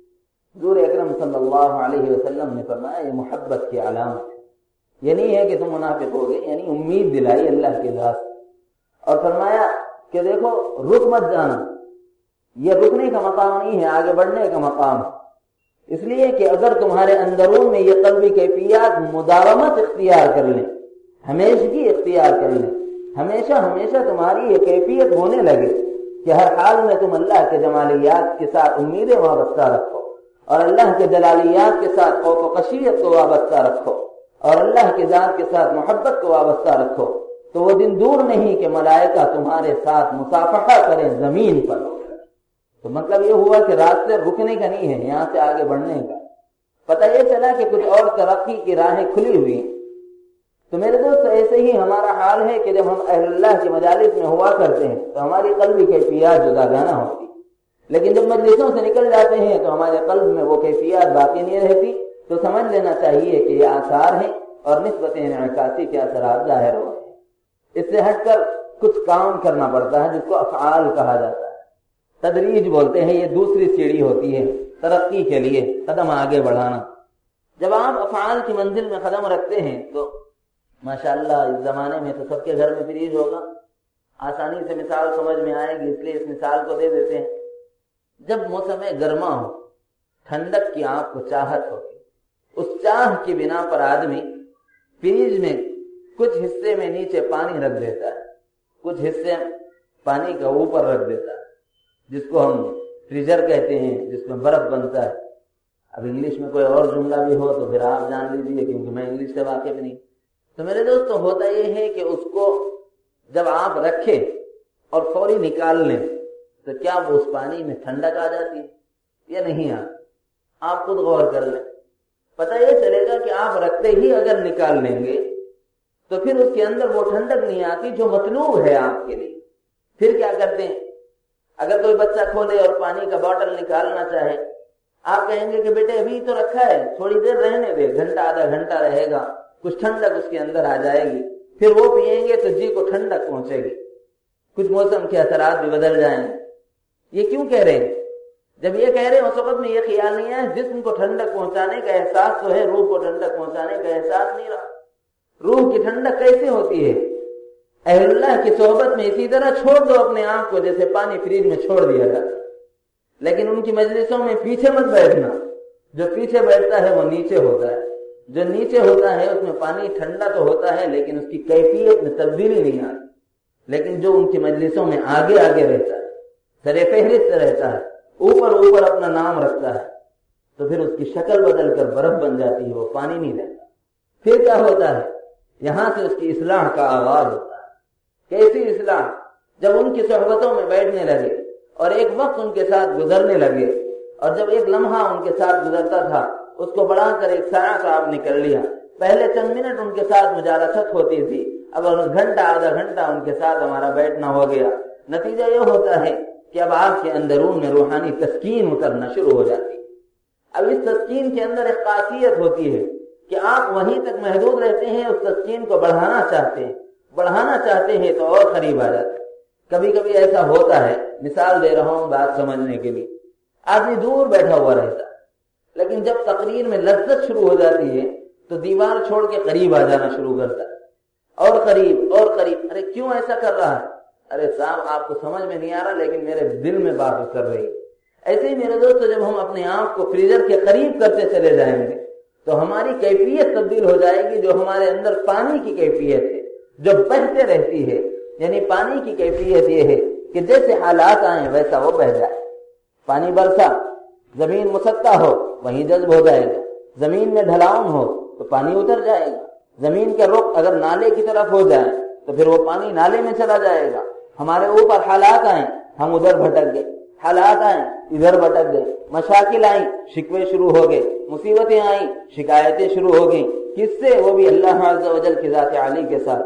حضور اکرم صلی اللہ علیہ وسلم نے فرمایا یہ محبت کی علامت ہے، یہ نہیں ہے کہ تم منافق ہو گئے، یعنی امید دلائی اللہ کی ذات، اور فرمایا کہ دیکھو رک مت جانا، یہ رکنے کا مقام نہیں ہے، آگے بڑھنے کا مقام ہے، اس لیے کہ اگر تمہارے اندرون میں یہ قلبی کیفیات مداومت اختیار کر لیں، ہمیشگی اختیار کر لیں، ہمیشہ ہمیشہ تمہاری یہ کیفیت ہونے لگے کہ ہر حال میں تم اللہ کے جمالیات کے ساتھ امیدیں وابستہ رکھو، اور اللہ کے جلالیات کے ساتھ خوف و خشیت کو وابستہ رکھو، اور اللہ کے ذات کے ساتھ محبت کو وابستہ رکھو، تو وہ دن دور نہیں کہ ملائکہ تمہارے ساتھ مصافحہ کریں زمین پر۔ تو مطلب یہ ہوا کہ راستے رکنے کا نہیں ہے، یہاں سے آگے بڑھنے کا۔ پتہ یہ چلا کہ کچھ اور ترقی کی راہیں کھلی ہوئی ہیں۔ تو میرے دوست ایسے ہی ہمارا حال ہے کہ جب ہم اہل اللہ کی مجالس میں ہوا کرتے ہیں تو ہماری قلبی کیفیات جداگانہ ہوتی، لیکن جب مجلسوں سے نکل جاتے ہیں تو ہمارے قلب میں وہ کیفیات باقی نہیں رہتی۔ تو سمجھ لینا چاہیے کہ یہ آثار ہیں اور نسبت انعکاسی کے اثرات ظاہر ہو رہے ہیں۔ اس سے ہٹ کر کچھ کام کرنا پڑتا ہے جس کو افعال کہا جاتا ہے، تدریج بولتے ہیں، یہ دوسری سیڑھی ہوتی ہے ترقی کے لیے، قدم آگے بڑھانا۔ جب آپ افعال کی منزل میں قدم رکھتے ہیں تو ماشاءاللہ اس زمانے میں تو سب کے گھر میں فریج ہوگا، آسانی سے مثال سمجھ میں آئے گی، اس لیے اس مثال کو دے دیتے ہیں۔ جب موسم گرما ہو، ٹھنڈک کی آپ کو چاہت ہوتی، اس چاہ کی بنا پر آدمی فریج میں کچھ حصے میں نیچے پانی رکھ دیتا ہے، کچھ حصے پانی کا اوپر رکھ دیتا ہے، جس کو ہم فریزر کہتے ہیں، جس میں برف بنتا ہے۔ اب انگلش میں کوئی اور جملہ بھی ہو تو پھر آپ جان لیجیے، کیونکہ میں انگلش سے واقف نہیں۔ تو میرے دوستو ہوتا یہ ہے کہ اس کو جب آپ رکھیں اور فوری نکال لیں تو کیا وہ اس پانی میں ٹھنڈک آ جاتی ہے یا نہیں آتی؟ آپ خود غور کر لیں، پتہ یہ چلے گا کہ آپ رکھتے ہی اگر نکال لیں گے تو پھر اس کے اندر وہ ٹھنڈک نہیں آتی جو مطلوب ہے آپ کے لیے۔ پھر کیا کرتے ہیں؟ اگر کوئی بچہ کھولے اور پانی کا باٹل نکالنا چاہے، آپ کہیں گے کہ بیٹے ابھی تو رکھا ہے، تھوڑی دیر رہنے دے، گھنٹہ آدھا گھنٹہ رہے گا، کچھ ٹھنڈک اس کے اندر آ جائے گی، پھر وہ پیئیں گے تو جی کو ٹھنڈک پہنچے گی، کچھ موسم کے اثرات بھی بدل جائیں گے۔ یہ کیوں کہہ رہے ہیں؟ جب یہ کہہ رہے ہیں اس وقت میں یہ خیال نہیں ہے جسم کو ٹھنڈک پہنچانے کا احساس تو ہے، روح کو ٹھنڈک پہنچانے کا احساس نہیں رہا۔ روح کی ٹھنڈک کیسے ہوتی ہے؟ اہل اللہ کی صحبت میں اسی طرح چھوڑ دو اپنے آپ کو جیسے پانی فریج میں چھوڑ دیا جاتا، لیکن ان کی مجلسوں میں پیچھے مت بیٹھنا، جو پیچھے بیٹھتا ہے وہ نیچے ہوتا ہے، جو نیچے ہوتا ہے اس میں پانی ٹھنڈا تو ہوتا ہے لیکن اس کی کیفیت میں تبدیلی نہیں آتی، لیکن جو ان کی مجلسوں میں آگے آگے رہتا ہے، سر فہرست رہتا ہے، اوپر اوپر اپنا نام رکھتا ہے، تو پھر اس کی شکل بدل کر برف بن جاتی ہے، وہ پانی نہیں رہتا۔ پھر کیا ہوتا ہے؟ یہاں سے اس کی اصلاح کا آغاز ہوتا ہے۔ کیسی اصلاح؟ جب ان کی صحبتوں میں بیٹھنے لگے اور ایک وقت ان کے ساتھ گزرنے لگے، اور جب ایک لمحہ ان کے ساتھ گزرتا تھا اس کو بڑھا کر ایک ساعت آپ نے کر لیا، پہلے چند منٹ ان کے ساتھ مجالست ہوتی تھی، اب گھنٹہ آدھا گھنٹہ ان کے ساتھ ہمارا بیٹھنا ہو گیا، نتیجہ یہ ہوتا ہے کہ اب آپ کے اندرون میں روحانی تسکین اترنا شروع ہو جاتی ہے۔ اب اس تسکین کے اندر ایک خاصیت ہوتی ہے کہ آپ وہیں تک محدود رہتے ہیں، اس تسکین کو بڑھانا چاہتے ہیں، بڑھانا چاہتے ہیں تو اور قریب آ جاتے ہیں۔ کبھی کبھی ایسا ہوتا ہے، مثال دے رہا ہوں بات سمجھنے کے لیے، آدمی دور بیٹھا ہوا رہتا ہے لیکن جب تقریر میں لذت شروع ہو جاتی ہے تو دیوار چھوڑ کے قریب آ جانا شروع کرتا ہے، اور قریب اور قریب۔ ارے کیوں ایسا کر رہا ہے؟ ارے صاحب آپ کو سمجھ میں نہیں آ رہا لیکن میرے دل میں بات اتر رہی ہے۔ ایسے ہی میرے دوست جب ہم اپنے آپ کو فریزر کے قریب کرتے چلے جائیں گے تو ہماری کیفیت تبدیل ہو جائے گی، جو ہمارے اندر پانی کی کیفیت ہے جو بہتے رہتی ہے، یعنی پانی کی کیفیت یہ ہے کہ جیسے حالات آئیں ویسا وہ بہ جائے۔ پانی برسا، زمین مسطح ہو وہیں جذب ہو جائے گا، زمین میں ڈھلاؤن ہو تو پانی اتر جائے گا، زمین کے رخ اگر نالے کی طرف ہو جائے تو پھر وہ پانی نالے میں چلا جائے گا۔ ہمارے اوپر حالات آئیں ہم ادھر بھٹک گئے، حالات آئیں ادھر بھٹک گئے، مشاکل آئیں شکوے شروع ہو گئے، مصیبتیں آئیں شکایتیں شروع ہو گئیں، کس سے؟ وہ بھی اللہ عز و جل کی ذات عالی کے ساتھ۔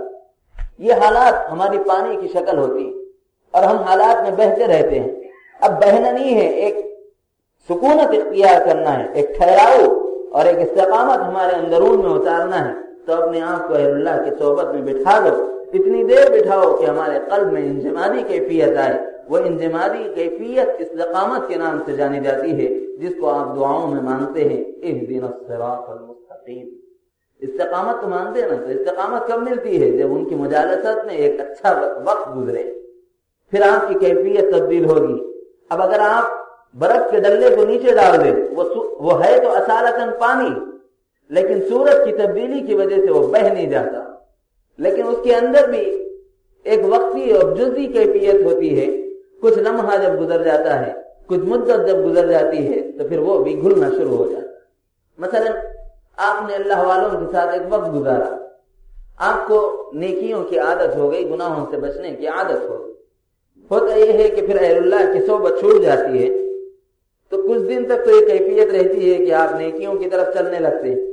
یہ حالات ہماری پانی کی شکل ہوتی ہے اور ہم حالات میں بہتے رہتے ہیں۔ اب بہنا نہیں ہے، ایک سکونت اختیار کرنا ہے، ایک ٹھہراؤ اور ایک استقامت ہمارے اندرون میں اتارنا ہے، تو اپنے آپ کو اہل اللہ کی صحبت میں بٹھا دو، اتنی دیر بٹھاؤ کہ ہمارے قلب میں انجمادی کیفیت آئے۔ وہ انجمادی کیفیت استقامت کے نام سے جانی جاتی ہے، جس کو آپ دعاؤں میں مانتے ہیں، اہدنا الصراط المستقیم۔ استقامت تو مانتے ہیں نا، تو استقامت کب ملتی ہے؟ جب ان کی مجالست میں ایک اچھا وقت گزرے، پھر آپ کی کیفیت تبدیل ہوگی۔ اب اگر آپ برف کے ڈلے کو نیچے ڈال دیں، وہ وہ ہے تو اصالتاً پانی، لیکن سورج کی تبدیلی کی وجہ سے وہ بہہ نہیں جاتا، لیکن اس کے اندر بھی ایک وقتی اور جزئی کیفیت ہوتی ہے۔ کچھ لمحہ جب گزر جاتا ہے، کچھ مدت جب گزر جاتی ہے تو پھر وہ بھی گھلنا شروع ہو جاتا ہے۔ مثلا آپ نے اللہ والوں کے ساتھ ایک وقت گزارا، آپ کو نیکیوں کی عادت ہو گئی، گناہوں سے بچنے کی عادت ہو گئی۔ ہوتا یہ ہے کہ پھر اہل اللہ کی صحبت چھوٹ جاتی ہے تو کچھ دن تک تو یہ کیفیت رہتی ہے کہ آپ نیکیوں کی طرف چلنے لگتے ہیں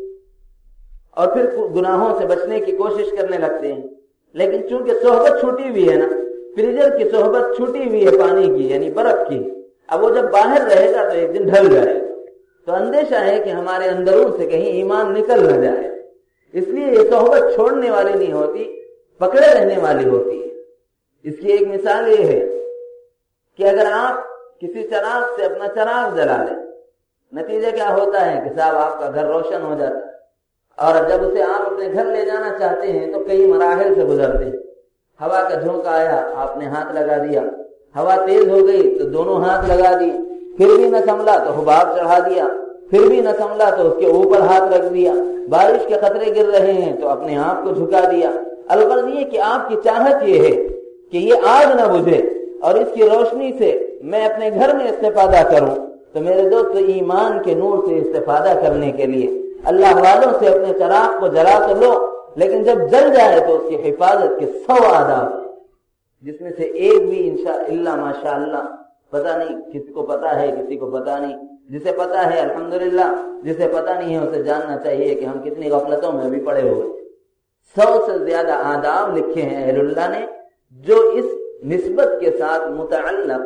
اور پھر گناہوں سے بچنے کی کوشش کرنے لگتے ہیں، لیکن چونکہ صحبت چھوٹی ہوئی ہے نا، فریزر کی صحبت چھوٹی ہوئی ہے پانی کی یعنی برف کی، اب وہ جب باہر رہے گا تو ایک دن ڈھل جائے گا، تو اندیشہ ہے کہ ہمارے اندرون سے کہیں ایمان نکل نہ جائے، اس لیے یہ صحبت چھوڑنے والی نہیں ہوتی، پکڑے رہنے والی ہوتی ہے۔ اس کی ایک مثال یہ ہے کہ اگر آپ کسی چراغ سے اپنا چراغ جلا لیں، نتیجہ کیا ہوتا ہے کہ صاحب آپ کا گھر روشن ہو جاتا ہے، اور جب اسے آپ اپنے گھر لے جانا چاہتے ہیں تو کئی مراحل سے گزرتے ہیں۔ ہوا کا جھونکا آیا، آپ نے ہاتھ لگا دیا، ہوا تیز ہو گئی تو دونوں ہاتھ لگا دیے، پھر بھی نہ سنبھلا تو حباب چڑھا دیا، پھر بھی نہ سنبھلا تو اس کے اوپر ہاتھ رکھ دیا، بارش کے خطرے گر رہے ہیں تو اپنے آپ کو جھکا دیا۔ الغرض یہ کہ آپ کی چاہت یہ ہے کہ یہ آگ نہ بجھے اور اس کی روشنی سے میں اپنے گھر میں استفادہ کروں، تو میرے دوست ایمان کے نور سے استفادہ کرنے کے لیے اللہ والوں سے اپنے چراغ کو جلا تو لو، لیکن جب جل جائے تو اس کی حفاظت کے سو آداب ہیں، جس میں سے ایک بھی انشاءاللہ ماشاءاللہ پتہ نہیں، کسی کو پتہ ہے کسی کو پتہ نہیں، جسے پتہ ہے الحمدللہ، جسے پتہ نہیں ہے اسے جاننا چاہیے کہ ہم کتنی غفلتوں میں بھی پڑے ہوئے۔ سو سے زیادہ آداب لکھے ہیں اہل اللہ نے جو اس نسبت کے ساتھ متعلق ہیں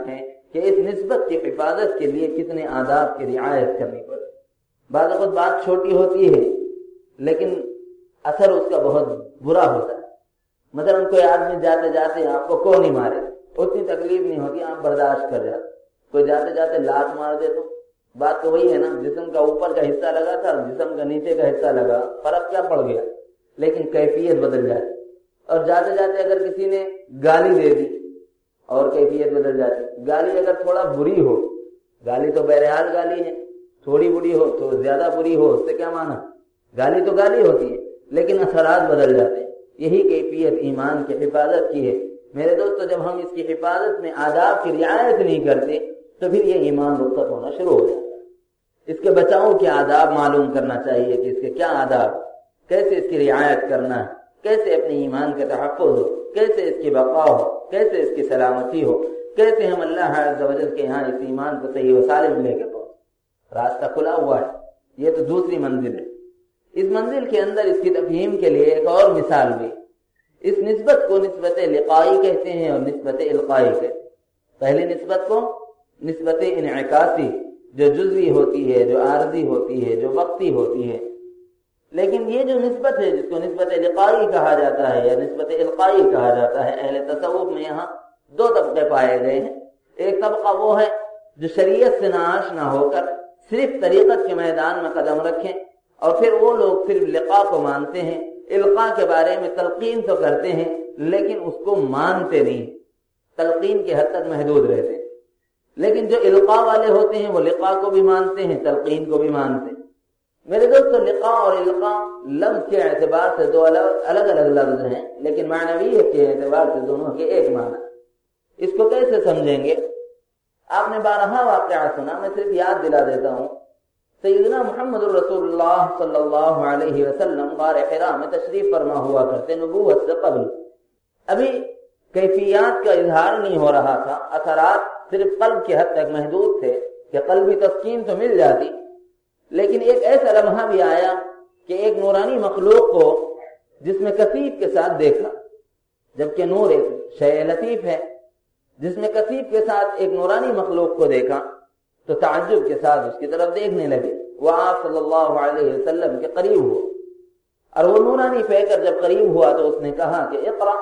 کہ اس نسبت کی حفاظت کے لیے کتنے آداب کی رعایت کرنی پڑے. بعض اوقات بات چھوٹی ہوتی ہے لیکن اثر اس کا بہت برا ہوتا ہے. مثلا کوئی آدمی جاتے جاتے آپ کو کو نہیں مارے، اتنی تکلیف نہیں ہوتی، آپ برداشت کر جاتے. کوئی جاتے جاتے لات مار دے تو بات تو وہی ہے نا، جسم کا اوپر کا حصہ لگا تھا جسم کا نیچے کا حصہ لگا، فرق کیا پڑ گیا؟ لیکن کیفیت بدل جاتی. اور جاتے جاتے اگر کسی نے گالی دے دی اور کیفیت بدل جاتی. گالی اگر تھوڑا بری ہو، گالی تو بہرحال گالی ہے، تھوڑی بری ہو تو زیادہ بری ہو، اس سے کیا مانا؟ گالی تو گالی ہوتی ہے لیکن اثرات بدل جاتے ہیں. یہی کیفیت ایمان کی حفاظت کی ہے. میرے دوستو، جب ہم اس کی حفاظت میں آداب کی رعایت نہیں کرتے تو پھر یہ ایمان رخصت ہونا شروع ہو جاتا ہے. اس کے بچاؤ کے آداب معلوم کرنا چاہیے کہ اس کے کیا آداب، کیسے اس کی رعایت کرنا ہے، کیسے اپنے ایمان کا تحفظ ہو، کیسے اس کی بقا ہو، کیسے اس کی سلامتی ہو، کیسے ہم اللہ عز و جل کے یہاں اس ایمان کو صحیح و سالم لے کے پہنچیں. راستہ کھلا ہوا ہے. یہ تو دوسری منزل ہے. اس منزل کے اندر اس کی تفہیم کے لیے ایک اور مثال بھی. اس نسبت کو نسبت لقائی کہتے ہیں اور نسبت القائی کہتے ہیں. پہلی نسبت کو نسبت انعکاسی، جو جزوی ہوتی ہے، جو عارضی ہوتی ہے، جو وقتی ہوتی ہے. لیکن یہ جو نسبت ہے جس کو نسبت لقائی کہا جاتا ہے یا نسبت القائی کہا جاتا ہے، اہل تصوف میں یہاں دو طبقے پائے گئے ہیں. ایک طبقہ وہ ہے جو شریعت سے ناآشنا ہو کر صرف طریقت کے میدان میں قدم رکھیں اور پھر وہ لوگ صرف لقاء کو مانتے ہیں. القاء کے بارے میں تلقین تو کرتے ہیں لیکن اس کو مانتے نہیں، تلقین کی حد تک محدود رہتے ہیں. لیکن جو القاء والے ہوتے ہیں وہ لقاء کو بھی مانتے ہیں، تلقین کو بھی مانتے ہیں. میرے دوستو، لقاء اور القاء لفظ کے اعتبار سے دو الگ الگ الگ لفظ ہیں لیکن معنویت کے اعتبار سے دونوں کے ایک معنی. اس کو کیسے سمجھیں گے؟ آپ نے بارہا واقعہ سنا، میں صرف یاد دلا دیتا ہوں. سیدنا محمد الرسول اللہ صلی اللہ علیہ وسلم غار حرا میں تشریف فرما ہوا کرتے نبوت سے قبل. ابھی کیفیات کا اظہار نہیں ہو رہا تھا، اثرات صرف قلب کی حد تک محدود تھے کہ قلبی تسکین تو مل جاتی. لیکن ایک ایسا لمحہ بھی آیا کہ ایک نورانی مخلوق کو جس میں کثیف کے ساتھ دیکھا، جبکہ نور ایک شیء لطیف ہے، جس میں کثیف کے ساتھ ایک نورانی مخلوق کو دیکھا تو تعجب کے ساتھ اس کی طرف دیکھنے لگے. وہ آپ صلی اللہ علیہ وسلم کے قریب ہوا اور وہ نورانی پیکر جب قریب ہوا تو اس نے کہا کہ اقرا.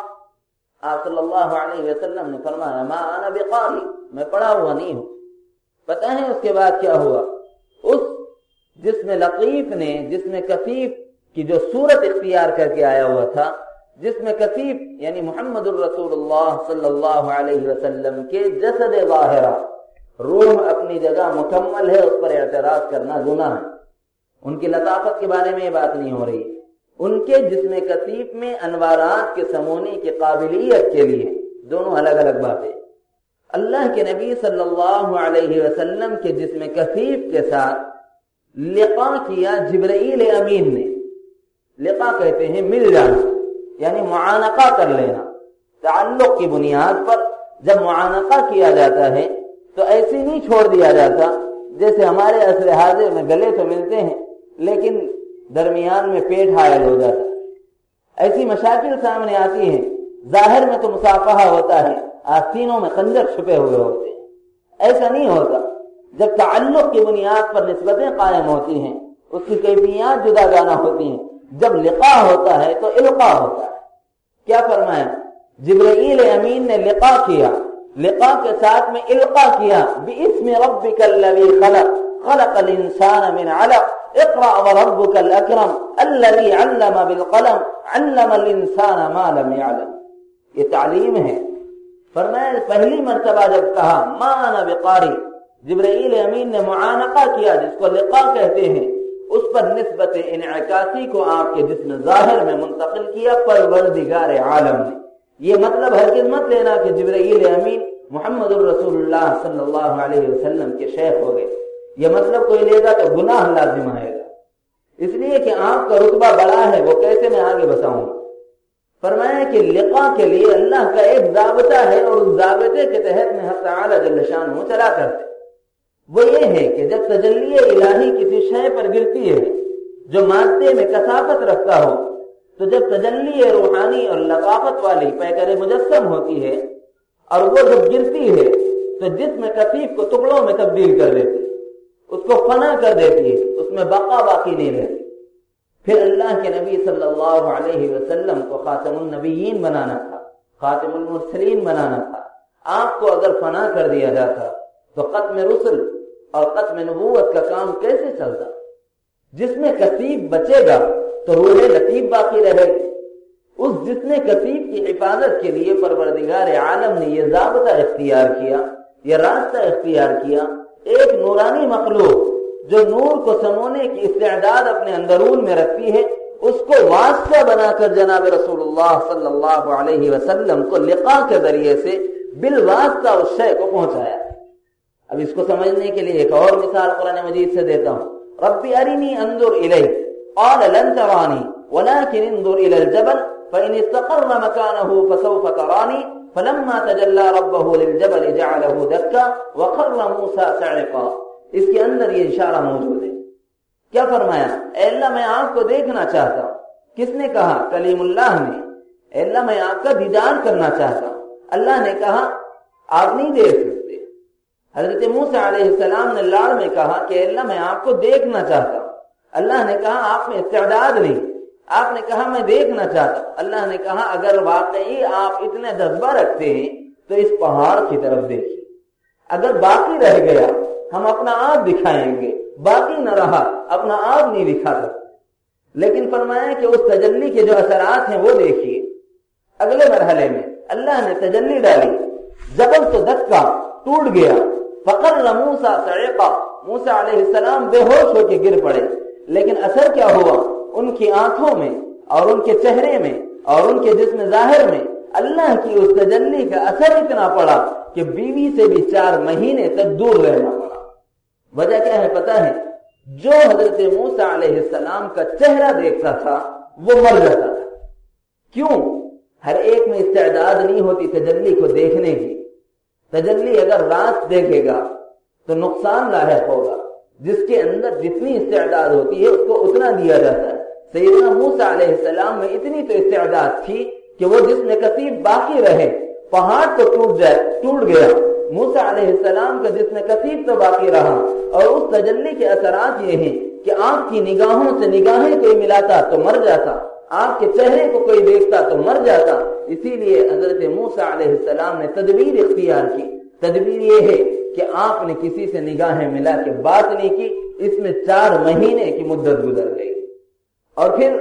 آپ صلی اللہ علیہ وسلم نے فرمایا ما انا بقاری، میں پڑھا ہوا نہیں ہوں. پتہ ہے اس کے بعد کیا ہوا؟ اس جسم لطیف نے جسم کثیف کی جو صورت اختیار کر کے آیا ہوا تھا، جسم کثیف یعنی محمد الرسول اللہ صلی اللہ علیہ وسلم کے جسد ظاہرہ، روح اپنی جگہ مکمل ہے، اس پر اعتراض کرنا گناہ ہے. ان کی لطافت کے بارے میں یہ بات نہیں ہو رہی. ان کے جسم کثیف میں انوارات کے سمونے کی قابلیت کے لیے دونوں الگ الگ باتیں. اللہ کے نبی صلی اللہ علیہ وسلم کے جسم کثیف کے ساتھ لقاء کیا جبرائیل امین نے. لقاء کہتے ہیں مل جانا، یعنی معانقہ کر لینا. تعلق کی بنیاد پر جب معانقہ کیا جاتا ہے تو ایسے نہیں چھوڑ دیا جاتا جیسے ہمارے عصر حاضر میں گلے تو ملتے ہیں لیکن درمیان میں پیٹ حائل ہو جاتا ہے. ایسی مشاکل سامنے آتی ہیں. ظاہر میں تو مصافحہ ہوتا ہے، آستینوں میں خنجر چھپے ہوئے ہوتے ہیں. ایسا نہیں ہوتا. جب تعلق کی بنیاد پر نسبتیں قائم ہوتی ہیں اس کی کیفیات جدا گانا ہوتی ہیں. جب لقاء ہوتا ہے تو القاء ہوتا ہے. کیا فرمایا؟ جبرائیل امین نے لقاء کیا، لقاء کے ساتھ میں القاء کیا. بِاسْمِ رَبِّكَ الَّذِي خَلَقَ خَلَقَ الْإِنسَانَ مِنْ عَلَقٍ اقرأ وَرَبُّكَ الْأَكْرَمُ الَّذِي عَلَّمَ بِالْقَلَمِ عَلَّمَ الْإِنسَانَ مَا لَمْ يَعْلَمْ. یہ تعلیم ہے. فرمایا پہلی مرتبہ جب کہا ما انا بقاری، جبرائیل امین نے معانقہ کیا جس کو لقاء کہتے ہیں، اس پر نسبت انعکاسی کو آپ کے جسم ظاہر میں منتقل کیا پروردگار عالم نے. یہ مطلب ہرگز مت لینا کہ جبرائیل امین محمد الرسول اللہ صلی اللہ علیہ وسلم کے شیخ ہو گئے. یہ مطلب کوئی لے گا تو گناہ لازم آئے گا، اس لیے کہ آپ کا رتبہ بڑا ہے. وہ کیسے میں آگے بتاؤں گا. فرمایا کہ لقاء کے لیے اللہ کا ایک ضابطہ ہے اور اس ضابطے کے تحت میں حق تعالی جل شانہ چلا کرتے. وہ یہ ہے کہ جب تجلی الہی کسی شے پر گرتی ہے جو مادے میں کثافت رکھتا ہو، تو جب تجلی روحانی اور لطافت والی پیکر مجسم ہوتی ہے اور وہ جب گرتی ہے تو جسم کثیف کو ٹکڑوں میں تبدیل کر دیتی ہے، اس کو فنا کر دیتی ہے، اس میں بقا باقی نہیں رہتی۔ پھر اللہ کے نبی صلی اللہ علیہ وسلم کو خاتم النبیین بنانا تھا، خاتم المرسلین بنانا تھا۔ آپ کو اگر فنا کر دیا جاتا تو ختم رسل اور ختم نبوت کا کام کیسے چلتا؟ جسم کثیف بچے گا تو روح لطیف باقی رہے گی۔ اس جسم کثیف کی حفاظت کے لیے پروردگار عالم نے یہ ضابطہ اختیار کیا، یہ راستہ اختیار کیا، ایک نورانی مخلوق جو نور کو سمونے کی استعداد اپنے اندرون میں رکھتی ہے، اس کو واسطہ بنا کر جناب رسول اللہ صلی اللہ علیہ وسلم کو لقاء کے ذریعے سے بالواسطہ اس شے کو پہنچایا۔ اب اس کو سمجھنے کے لیے ایک اور مثال قرآن مجید سے دیتا ہوں۔ ربی ارنی انظر الیک قال لن ترانی ولكن انظر الى الجبل فإن استقر مكانه فسوف تراني فلما تجلى ربه للجبل جعله دكا وخر موسى صعقا۔ اس کے اندر یہ اشارہ موجود ہے۔ کیا فرمایا؟ اے اللہ میں آپ کو دیکھنا چاہتا ہوں۔ کس نے کہا؟ کلیم اللہ نے۔ اے اللہ میں آپ کا دیدار کرنا چاہتا ہوں۔ اللہ نے کہا آپ نہیں دیکھ سکتے۔ حضرت موسیٰ علیہ السلام نے لاڑ میں کہا کہ اے اللہ میں آپ کو دیکھنا چاہتا ہوں۔ اللہ نے کہا آپ میں استعداد نہیں۔ آپ نے کہا میں دیکھنا چاہتا ہوں۔ اللہ نے کہا اگر واقعی آپ اتنے جذبہ رکھتے ہیں تو اس پہاڑ کی طرف دیکھیے، اگر باقی رہ گیا ہم اپنا آپ دکھائیں گے، باقی نہ رہا اپنا آپ نہیں دکھا سکتے۔ لیکن فرمایا کہ اس تجلی کے جو اثرات ہیں وہ دیکھیے۔ اگلے مرحلے میں اللہ نے تجلی ڈالی، جبل تو دکا ٹوٹ گیا، فقر موسیٰ صعقا، موسیٰ علیہ السلام بے ہوش ہو کے گر پڑے۔ لیکن اثر کیا ہوا؟ ان کی آنکھوں میں اور ان کے چہرے میں اور ان کے جسم ظاہر میں اللہ کی اس تجلی کا اثر اتنا پڑا کہ بیوی سے بھی چار مہینے تک دور رہنا پڑا۔ وجہ کیا ہے پتہ ہے؟ جو حضرت موسیٰ علیہ السلام کا چہرہ دیکھتا تھا وہ مر جاتا تھا۔ کیوں؟ ہر ایک میں استعداد نہیں ہوتی تجلی کو دیکھنے کی۔ تجلی اگر رات دیکھے گا تو نقصان لاحق ہوگا۔ جس کے اندر جتنی استعداد ہوتی ہے اس کو اتنا دیا جاتا ہے۔ سیدنا موسیٰ علیہ السلام میں اتنی تو استعداد تھی کہ وہ جسم کثیف باقی رہے، پہاڑ تو ٹوٹ جائے، ٹوٹ گیا، موسیٰ علیہ السلام کا جسم کثیف تو باقی رہا۔ اور اس تجلی کے اثرات یہ ہیں کہ آپ کی نگاہوں سے نگاہیں کوئی ملاتا تو مر جاتا، آپ کے چہرے کو کوئی دیکھتا تو مر جاتا۔ اسی لیے حضرت موسیٰ علیہ السلام نے تدبیر اختیار کی۔ تدبیر یہ ہے کہ آپ نے کسی سے نگاہیں ملا کے بات نہیں کی، اس میں چار مہینے کی مدت گزر گئی۔ اور پھر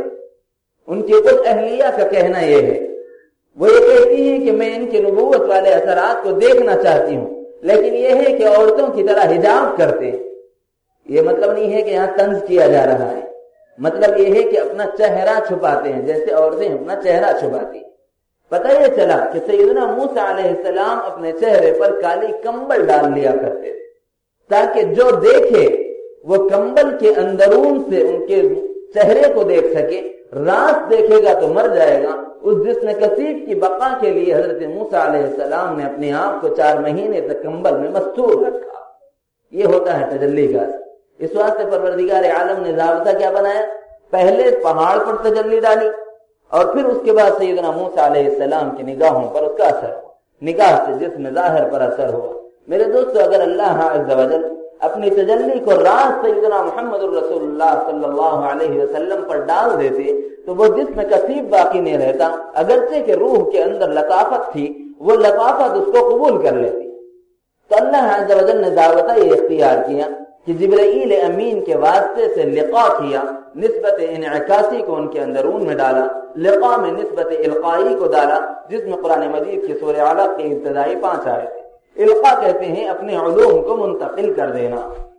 ان کی کچھ اہلیہ کا کہنا یہ ہے، وہ یہ کہتی ہیں کہ میں ان کے نبوت والے اثرات کو دیکھنا چاہتی ہوں، لیکن یہ ہے کہ عورتوں کی طرح حجاب کرتے ہیں۔ یہ مطلب نہیں ہے کہ یہاں طنز کیا جا رہا ہے، مطلب یہ ہے کہ اپنا چہرہ چھپاتے ہیں جیسے عورتیں اپنا چہرہ چھپاتی ہیں۔ پتہ یہ چلا کہ سیدنا موسیٰ علیہ السلام اپنے چہرے پر کالی کمبل ڈال لیا کرتے تھے تاکہ جو دیکھے وہ کمبل کے اندرون سے ان کے چہرے کو دیکھ سکے۔ رات دیکھے گا تو مر جائے گا۔ اس جسم کثیف کی بقا کے لیے حضرت موسیٰ علیہ السلام نے اپنے آپ کو چار مہینے تک کمبل میں مستور رکھا۔ یہ ہوتا ہے تجلی کا۔ اس واسطے پروردگار عالم نے ضابطہ کیا بنایا؟ پہلے پہاڑ پر تجلی ڈالی اور پھر اس کے بعد سیدنا موسیٰ علیہ السلام کی نگاہوں پر اس کا اثر ہوا، نگاہ سے جسم ظاہر پر اثر ہوا۔ میرے دوستو، اگر اللہ عز و جل اپنی تجلی کو رات سیدنا محمد الرسول اللہ صلی اللہ علیہ وسلم پر ڈال دیتے تو وہ جسم کثیف باقی نہیں رہتا، اگرچہ کہ روح کے اندر لطافت تھی، وہ لطافت اس کو قبول کر لیتی۔ تو اللہ عز و جل نے ضابطہ یہ اختیار کیا کہ جبرائیل امین کے واسطے سے لقاء کیا، نسبت انعکاسی کو ان کے اندرون میں ڈالا، لقاء میں نسبت القائی کو ڈالا، جس میں قرآن مجید کی سورہ علق کی ابتدائی پانچ آیتیں۔ القاء کہتے ہیں اپنے علوم کو منتقل کر دینا،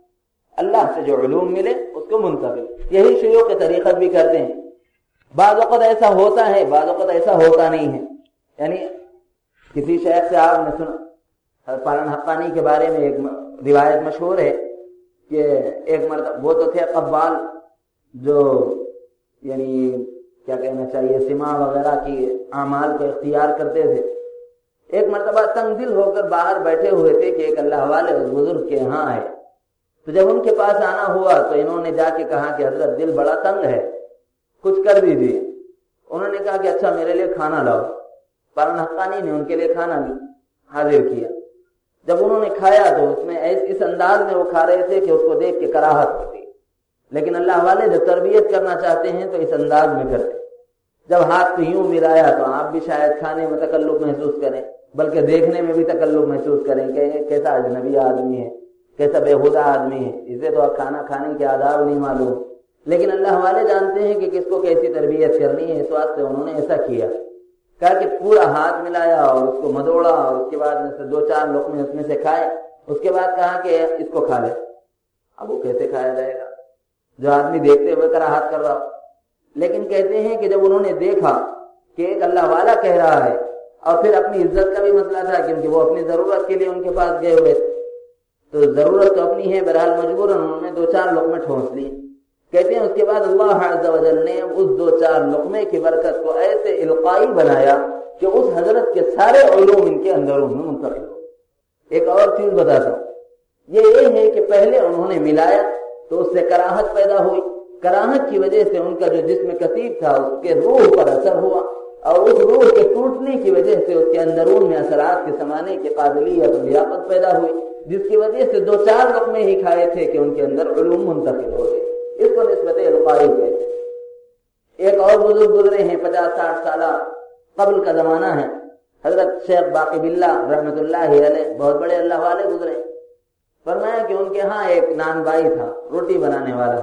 اللہ سے جو علوم ملے اس کو منتقل۔ یہی شیوخ کے طریقت بھی کرتے ہیں۔ بعض وقت ایسا ہوتا ہے، بعض وقت ایسا ہوتا نہیں ہے۔ یعنی کسی شیخ سے آپ نے سنا، پالن حقانی کے بارے میں ایک روایت مشہور ہے کہ ایک مرتبہ وہ تو تھے قبال جو یعنی کیا کہنا چاہیے سما وغیرہ کی اعمال کو اختیار کرتے تھے۔ ایک مرتبہ تنگ دل ہو کر باہر بیٹھے ہوئے تھے کہ ایک اللہ والے اس بزرگ کے ہاں ہے، تو جب ان کے پاس آنا ہوا تو انہوں نے جا کے کہا کہ حضرت دل بڑا تنگ ہے، کچھ کر دیجیے۔ انہوں نے کہا کہ اچھا میرے لیے کھانا لاؤ۔ پالن حقانی نے ان کے لیے کھانا بھی حاضر کیا۔ جب انہوں نے کھایا تو اس میں اس انداز میں وہ کھا رہے تھے کہ اس کو دیکھ کے کراہت ہوتی، لیکن اللہ والے جب تربیت کرنا چاہتے ہیں تو اس انداز میں کرتے۔ جب ہاتھ کو یوں ملایا تو آپ بھی شاید کھانے میں تکلف محسوس کریں، بلکہ دیکھنے میں بھی تکلف محسوس کریں کہ کیسا اجنبی آدمی ہے، کیسا بےہودہ آدمی ہے، اسے تو کھانا کھانے کے آداب نہیں معلوم۔ لیکن اللہ والے جانتے ہیں کہ کس کو کیسی تربیت کرنی ہے، اس واسطے انہوں نے ایسا کیا، کہا کہ پورا ہاتھ ملایا اور اس کو مدوڑا اور اس کے بعد میں سے دو چار لقمے اس میں سے کھائے، اس کے بعد کہا کہ اس کو کھا لے۔ اب وہ کیسے کھایا جائے گا جو آدمی دیکھتے ہوئے کراہت کر رہا ہو؟ لیکن کہتے ہیں کہ جب انہوں نے دیکھا کہ ایک اللہ والا کہہ رہا ہے، اور پھر اپنی عزت کا بھی مسئلہ تھا کیونکہ وہ اپنی ضرورت کے لیے ان کے پاس گئے ہوئے تھے، تو ضرورت تو اپنی ہے، بہرحال مجبوراً انہوں نے دو چار لقمے ٹھونس لیے۔ کہتے ہیں اس کے بعد اللہ عز و جل نے اس دو چار لقمے کی برکت کو ایسے القائی بنایا کہ اس حضرت کے سارے علوم ان کے اندروں میں منتقل ہو۔ ایک اور چیز بتاتا ہوں، یہ یہ ہے کہ پہلے انہوں نے ملایا تو اس سے کراہت پیدا ہوئی، کراہت کی وجہ سے ان کا جو جسم کثیف تھا اس کے روح پر اثر ہوا، اور اس روح کے ٹوٹنے کی وجہ سے اس کے اندرون میں اثرات کے سمانے کی قابلیت اور لیاقت پیدا ہوئی، جس کی وجہ سے دو چار لقمے ہی کھائے تھے کہ ان کے اندر علوم منتقل ہو گئے۔ اس کو نسبت القائی کہتے ہیں۔ ایک اور بزرگ گزرے ہیں، پچاس ساٹھ سالہ قبل کا زمانہ ہے، حضرت شیخ باقی باللہ رحمۃ اللہ علیہ، بہت بڑے اللہ والے گزرے۔ فرمایا کہ ان کے ہاں ایک نان بائی تھا، روٹی بنانے والا،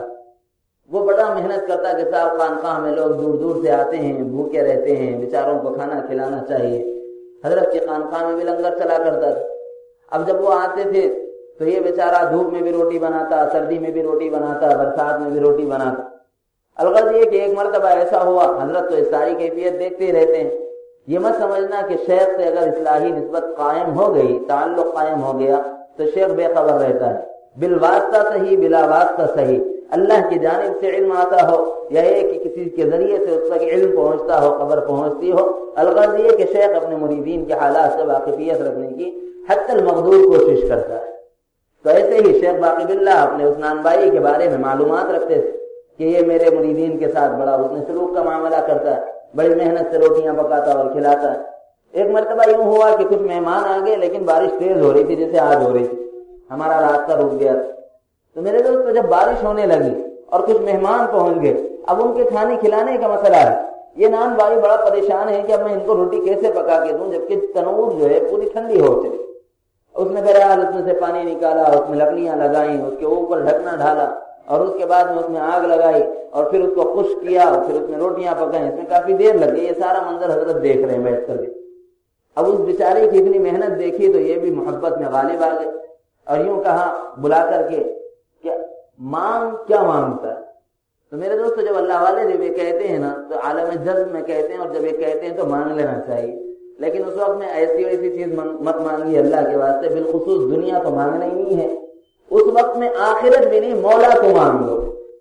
وہ بڑا محنت کرتا کہ صاحب خانقاہ میں لوگ دور دور سے آتے ہیں، بھوکے رہتے ہیں، بیچاروں کو کھانا کھلانا چاہیے۔ حضرت کے خانقاہ میں بھی لنگر چلا کرتا تھا۔ اب جب وہ آتے تھے تو یہ بیچارہ دھوپ میں بھی روٹی بناتا، سردی میں بھی روٹی بناتا، برسات میں بھی روٹی بناتا۔ الغرض یہ کہ ایک مرتبہ ایسا ہوا، حضرت تو اس ساری کیفیت دیکھتے ہی رہتے ہیں، یہ مت سمجھنا کہ شیخ سے اگر اصلاحی نسبت قائم ہو گئی، تعلق قائم ہو گیا تو شیخ بے خبر رہتا ہے، بالواسطہ صحیح بلا واسطہ صحیح، اللہ کی جانب سے علم آتا ہو یا یہ کہ کسی کے ذریعے سے اس تک علم پہنچتا ہو، خبر پہنچتی ہو، الغرض یہ کہ شیخ اپنے مریدین کے حالات سے واقفیت رکھنے کی حتی المقدور کوشش کرتا ہے۔ تو ایسے ہی شیخ باقی باللہ اپنے عثمان بھائی کے بارے میں معلومات رکھتے تھے کہ یہ میرے مریدین کے ساتھ بڑا حسن سلوک کا معاملہ کرتا ہے، بڑی محنت سے روٹیاں پکاتا اور کھلاتا ہے۔ ایک مرتبہ یوں ہوا کہ کچھ مہمان آ گئے، لیکن بارش تیز ہو رہی تھی جیسے آج ہو رہی تھی، ہمارا راستہ رک گیا تھا۔ تو میرے دوست جب بارش ہونے لگی اور کچھ مہمان پہنچ گئے، اب ان کے کھانے کھلانے کا مسئلہ ہے۔ یہ نان بھائی بڑا پریشان ہے کہ اب میں ان کو روٹی کیسے پکا کے دوں، جبکہ تنور جو ہے پوری ٹھنڈی ہو چلی۔ اس نے بہرحال اس میں سے پانی نکالا، اس میں لکڑیاں لگائیں، اس کے اوپر ڈھکنا ڈالا اور اس کے بعد میں اس میں آگ لگائی اور پھر اس کو خشک کیا اور پھر اس میں روٹیاں پکائیں۔ اس میں کافی دیر لگ گئی، یہ سارا منظر حضرت دیکھ رہے ہیں بیٹھ کر کے۔ اب اس بیچارے کی اتنی محنت دیکھی تو یہ بھی محبت میں غالب آ گئے اور یوں کہا بلا کر کے کہ مانگ کیا مانگتا ہے؟ تو میرے دوستو جب اللہ والے جب یہ کہتے ہیں نا تو عالم جذب میں کہتے ہیں، اور جب یہ کہتے ہیں تو مانگ لینا چاہیے، لیکن اس وقت میں ایسی ایسی چیز مت مانگی اللہ کے واسطے، بالخصوص دنیا تو مانگنا ہی نہیں ہے، اس وقت میں آخرت بھی نہیں، مولا کو مانگ لو،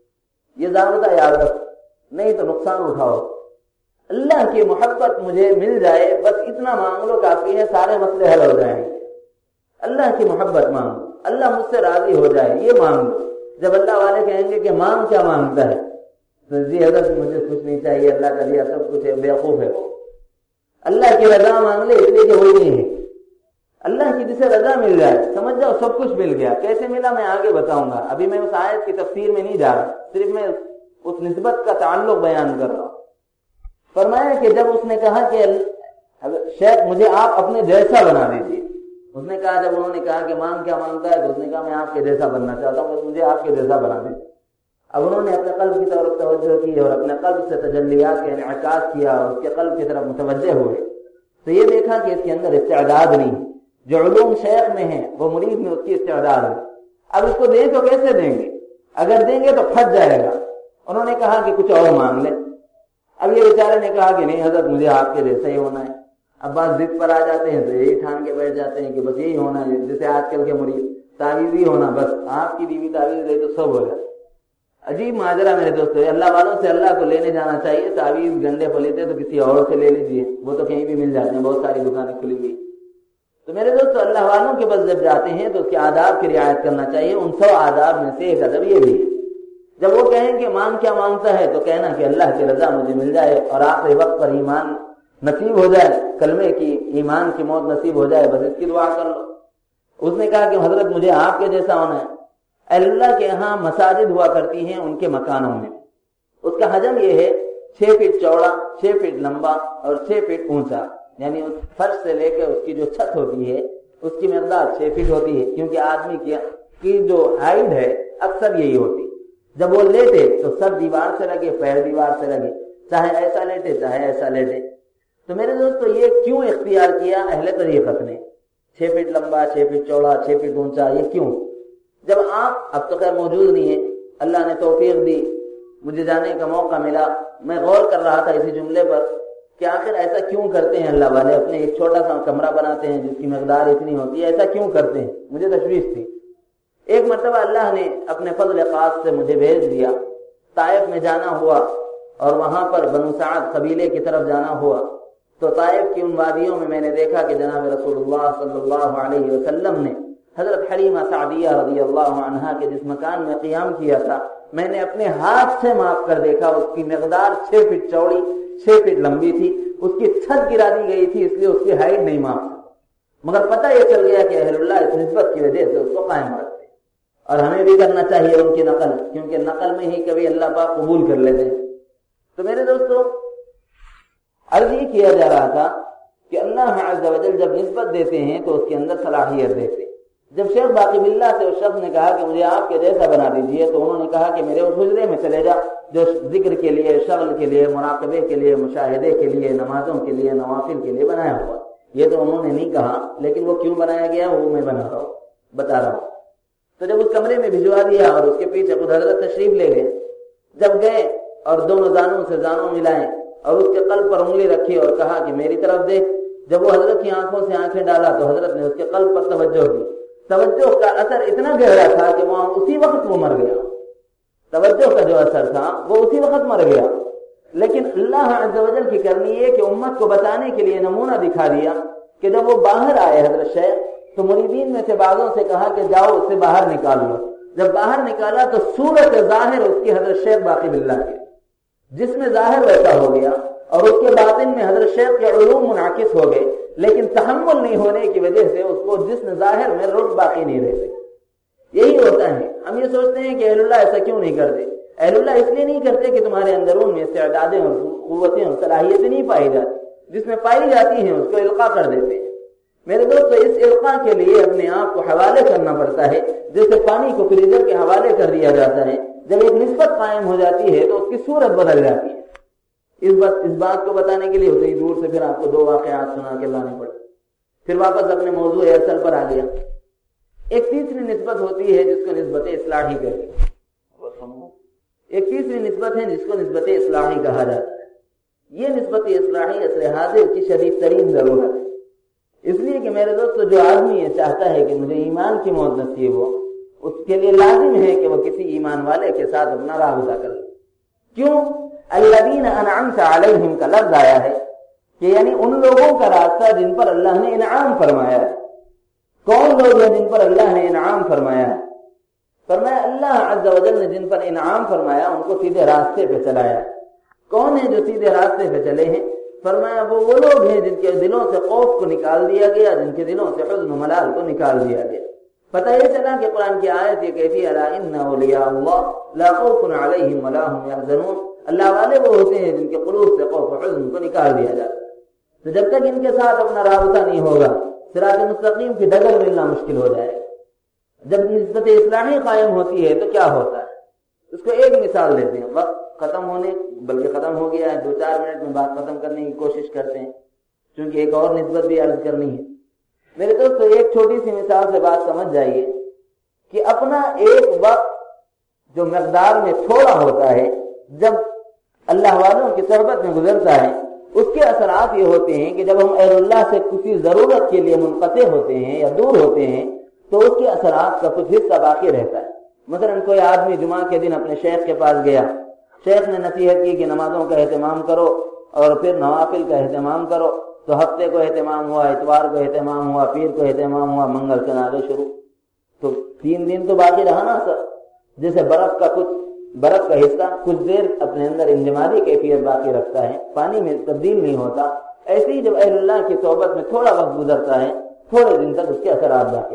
یہ ضابطہ یاد رکھو، نہیں تو نقصان اٹھاؤ۔ اللہ کی محبت مجھے مل جائے بس اتنا مانگ لو، کافی ہے، سارے مسئلے حل ہو جائیں گے۔ اللہ کی محبت مانگو، اللہ مجھ سے راضی ہو جائے، یہ مانگ لو۔ جب اللہ والے کہیں گے کہ مانگ کیا مانگتا ہے تو جی حضرت مجھے کچھ نہیں چاہیے، اللہ کا دیا سب کچھ ہے، بیوقوف ہے وہ، اللہ کی رضا مانگ لے، اس لیے کہ وہی نہیں ہے۔ اللہ کی جسے رضا مل جائے سمجھ جاؤ سب کچھ مل گیا۔ کیسے ملا میں آگے بتاؤں گا، ابھی میں اس آیت کی تفسیر میں نہیں جا رہا، صرف میں اس نسبت کا تعلق بیان کر رہا ہوں۔ فرمایا کہ جب اس نے کہا کہ شیخ مجھے آپ اپنے جیسا بنا دیجیے، اس نے کہا، جب انہوں نے کہا کہ مانگ کیا مانگتا ہے تو اس نے کہا میں آپ کے جیسا بننا چاہتا ہوں، مجھے آپ کے جیسا بنا دیجیے۔ اب انہوں نے اپنے قلب کی طرف توجہ کی اور اپنے قلب سے تجلیات کا انعکاس کیا اور اس کے قلب کی طرف متوجہ ہوئے تو یہ دیکھا کہ اس کے اندر استعداد نہیں، جو علوم شیخ میں ہے وہ مرید میں اس کی استعداد ہے۔ اب اس کو دیں تو کیسے دیں گے؟ اگر دیں گے تو پھٹ جائے گا۔ انہوں نے کہا کہ کچھ اور مانگ لیں۔ اب یہ بیچارے نے کہا کہ نہیں حضرت مجھے آپ کے جیسا ہی ہونا ہے۔ اب بعض ضد پر آ جاتے ہیں تو یہی ٹھان کے بیٹھ جاتے ہیں کہ بس یہی ہونا ہے، جیسے آج کل کے مرید تعویذ ہی ہونا، بس آپ کی بیوی تعویذ دے تو سب ہو جائے۔ عجیب ماجرا میرے دوستو، اللہ والوں سے اللہ کو لینے جانا چاہیے، تعویذ گنڈے پلیتے تو کسی اور سے لے لیجیے، وہ تو کہیں بھی مل جاتے ہیں، بہت ساری دکانیں کھلی ہوئی۔ تو میرے دوستو اللہ والوں کے پاس جب جاتے ہیں تو اس کے آداب کی رعایت کرنا چاہیے۔ ان سو آداب میں سے ایک ادب یہ بھی ہے، جب وہ کہیں کہ مانگ کیا مانگتا ہے تو کہنا کہ اللہ کی رضا مجھے مل جائے اور آخری وقت پر ایمان نصیب ہو جائے، کلمے کی ایمان کی موت نصیب ہو جائے، بس اس کی دعا کر لو۔ اس نے کہا کہ حضرت مجھے آپ کے جیسا ہونا ہے۔ اہل اللہ کے ہاں مساجد ہوا کرتی ہیں ان کے مکانوں میں، اس کا حجم یہ ہے چھ فٹ چوڑا، چھ فٹ لمبا اور چھ فٹ اونچا، یعنی اس فرش سے لے کے اس کی جو چھت ہوتی ہے اس کی مقدار چھ فٹ ہوتی ہے، کیونکہ آدمی کی کی جو ہائٹ ہے اکثر یہی ہوتی۔ جب وہ لیٹے تو سر دیوار سے لگے، پیر دیوار سے لگے، چاہے ایسا لیٹے چاہے ایسا لیٹے۔ تو میرے دوستو یہ کیوں اختیار کیا اہل طریقت نے؟ چھ فٹ لمبا، چھ فٹ چوڑا، چھ فٹ اونچا، یہ کیوں؟ جب آپ اب تو خیر موجود نہیں ہے، اللہ نے توفیق دی، مجھے جانے کا موقع ملا، میں غور کر رہا تھا اسی جملے پر کہ آخر ایسا کیوں کرتے ہیں اللہ والے، اپنے ایک چھوٹا سا کمرہ بناتے ہیں جس کی مقدار اتنی ہوتی ہے، ایسا کیوں کرتے ہیں؟ مجھے تشویش تھی۔ ایک مرتبہ اللہ نے اپنے فضل خاص سے مجھے بھیج دیا، طائف میں جانا ہوا اور وہاں پر بنو سعد قبیلے کی طرف جانا ہوا، تو طائف کی ان وادیوں میں میں نے دیکھا کہ جناب رسول اللہ صلی اللہ علیہ وسلم نے حضرت حلیمہ سعدیہ رضی اللہ عنہا کے جس مکان میں قیام کیا تھا، میں نے اپنے ہاتھ سے ماپ کر دیکھا، اس کی مقدار چھ فٹ چوڑی، چھ فٹ لمبی تھی، اس کی چھت گرا دی گئی تھی، اس لیے اس کی ہائٹ نہیں ماپ، مگر پتہ یہ چل گیا کہ اہل اللہ اس نسبت کی وجہ سے اس کو قائم رکھتے، اور ہمیں بھی کرنا چاہیے ان کی نقل، کیونکہ نقل میں ہی کبھی اللہ پاک قبول کر لیتے ہیں۔ تو میرے دوستو عرض یہ کیا جا رہا تھا کہ اللہ عز و جل جب نسبت دیتے ہیں تو اس کے اندر صلاحیت دیتے ہیں۔ جب شیخ باقی باللہ سے اس شخص نے کہا کہ مجھے آپ کے جیسا بنا دیجئے، تو انہوں نے کہا کہ میرے اس حجرے میں چلے جا جو ذکر کے لیے، شغل کے لیے، مراقبے کے لیے، مشاہدے کے لیے، نمازوں کے لیے، نوافل کے لیے بنایا ہوا۔ یہ تو انہوں نے نہیں کہا، لیکن وہ کیوں بنایا گیا وہ میں بنا رہا ہوں بتا رہا ہوں۔ تو جب اس کمرے میں بھجوا دیا اور اس کے پیچھے خود حضرت تشریف لے گئے، جب گئے اور دونوں زانوں سے زانوں ملائیں اور اس کے قلب پر انگلی رکھی اور کہا کہ میری طرف دیکھ، جب وہ حضرت کی آنکھوں سے آنکھیں ڈالا تو حضرت نے اس کے قلب پر توجہ کی، توجہ کا اثر اتنا گہرا تھا کہ وہاں اسی وقت وہ مر گیا، توجہ کا جو اثر تھا وہ اسی وقت مر گیا۔ لیکن اللہ عز و جل کی کرنی یہ کہ امت کو بتانے کے لیے نمونہ دکھا دیا کہ جب وہ باہر آئے حضرت شیخ تو مریدین میں سے بعضوں سے کہا کہ جاؤ اس سے باہر نکال لو، جب باہر نکالا تو صورت ظاہر اس کی حضرت شیخ باقی باللہ کی، جس میں ظاہر ویسا ہو گیا اور اس کے باطن میں حضرت شیخ کے علوم منعکس ہو گئے، لیکن تحمل نہیں ہونے کی وجہ سے اس کو جسم ظاہر میں رخ باقی نہیں رہتے۔ یہی ہوتا ہے، ہم یہ سوچتے ہیں کہ اہل اللہ ایسا کیوں نہیں کرتے؟ اہل اللہ اس لیے نہیں کرتے کہ تمہارے اندرون میں استعدادیں اور قوتیں اور صلاحیتیں نہیں پائی جاتی، جس میں پائی جاتی ہیں اس کو القاء کر دیتے ہیں۔ میرے دوستو اس القاء کے لیے اپنے آپ کو حوالے کرنا پڑتا ہے، جیسے پانی کو فریزر کے حوالے کر دیا جاتا ہے، جب ایک نسبت قائم ہو جاتی ہے تو اس کی صورت بدل جاتی ہے۔ اس بات اس بات کو بتانے کے لیے اتنی دور سے پھر آپ کو دو واقعات سنا کے لانے پڑے، پھر واپس اپنے موضوع اصل پر آ گیا۔ ایک تیسری نسبت ہوتی ہے جس کو نسبت اصلاحی کہتے ہیں، ایک تیسری نسبت ہے جس کو نسبت اصلاحی کہا جاتا ہے۔ یہ نسبت اصلاحی اصل حاضر کی شدید ترین ضرورت ہے، اس لیے کہ میرے دوستو جو آدمی یہ چاہتا ہے کہ مجھے ایمان کی موت نصیب ہو، اس کے لیے لازم ہے کہ وہ کسی ایمان والے کے ساتھ اپنا رابطہ کر لے۔ کیوں؟ الذین انعمت علیہم کا لفظ آیا ہے کہ یعنی ان لوگوں کا راستہ جن پر اللہ نے انعام فرمایا ہے۔ کون لوگ ہیں جن پر اللہ نے انعام فرمایا ہے؟ فرمایا اللہ عز و جل نے جن پر انعام فرمایا ان کو سیدھے راستے پہ چلایا۔ کون ہیں جو سیدھے راستے پہ چلے ہیں؟ فرمایا وہ وہ لوگ ہیں جن کے دلوں سے خوف کو نکال دیا گیا، جن کے دلوں سے حزن و ملال کو نکال دیا گیا۔ پتہ یہ چلا کہ قرآن کی آیت یہ کہتی ہے الا ان اولیاء اللہ لا خوف علیہم ولا هم يحزنون، اللہ والے وہ ہوتے ہیں جن کے قلوب سے خوف و حزن کو نکال دیا جاتا ہے۔ تو جب تک ان کے ساتھ اپنا رابطہ نہیں ہوگا صراط مستقیم کی ڈگر ملنا مشکل ہو جائے گا۔ جب نسبت اصلاحی قائم ہوتی ہے تو کیا ہوتا ہے؟ اس کو ایک مثال دیتے ہیں، وقت ختم ہونے بلکہ ختم ہو گیا ہے، دو چار منٹ میں بات ختم کرنے کی کوشش کرتے ہیں کیونکہ ایک اور نسبت بھی عرض کرنی ہے۔ میرے دوستو ایک چھوٹی سی مثال سے بات سمجھ جائیے کہ اپنا ایک وقت جو مقدار میں تھوڑا ہوتا ہے جب اللہ والوں کی صحبت میں گزرتا ہے، اس کے اثرات یہ ہوتے ہیں کہ جب ہم اہل اللہ سے کسی ضرورت کے لیے منقطع ہوتے ہیں یا دور ہوتے ہیں تو اس کے اثرات کا کچھ حصہ باقی رہتا ہے۔ مثلا کوئی آدمی جمعہ کے دن اپنے شیخ کے پاس گیا، شیخ نے نصیحت کی کہ نمازوں کا اہتمام کرو اور پھر نوافل کا اہتمام کرو، تو ہفتے کو اہتمام ہوا، اتوار کو اہتمام ہوا، پیر کو اہتمام ہوا، منگل سے ناگے شروع، تو تین دن تو باقی رہا نا سر۔ جیسے برف کا کچھ برف کا حصہ کچھ دیر اپنے اندر انجمادی کیفیت باقی رکھتا ہے، پانی میں تبدیل نہیں ہوتا، ایسے ہی جب اہل اللہ کی صحبت میں تھوڑا وقت گزرتا ہے تھوڑے دن تک اس کے اثرات باقی رہتے۔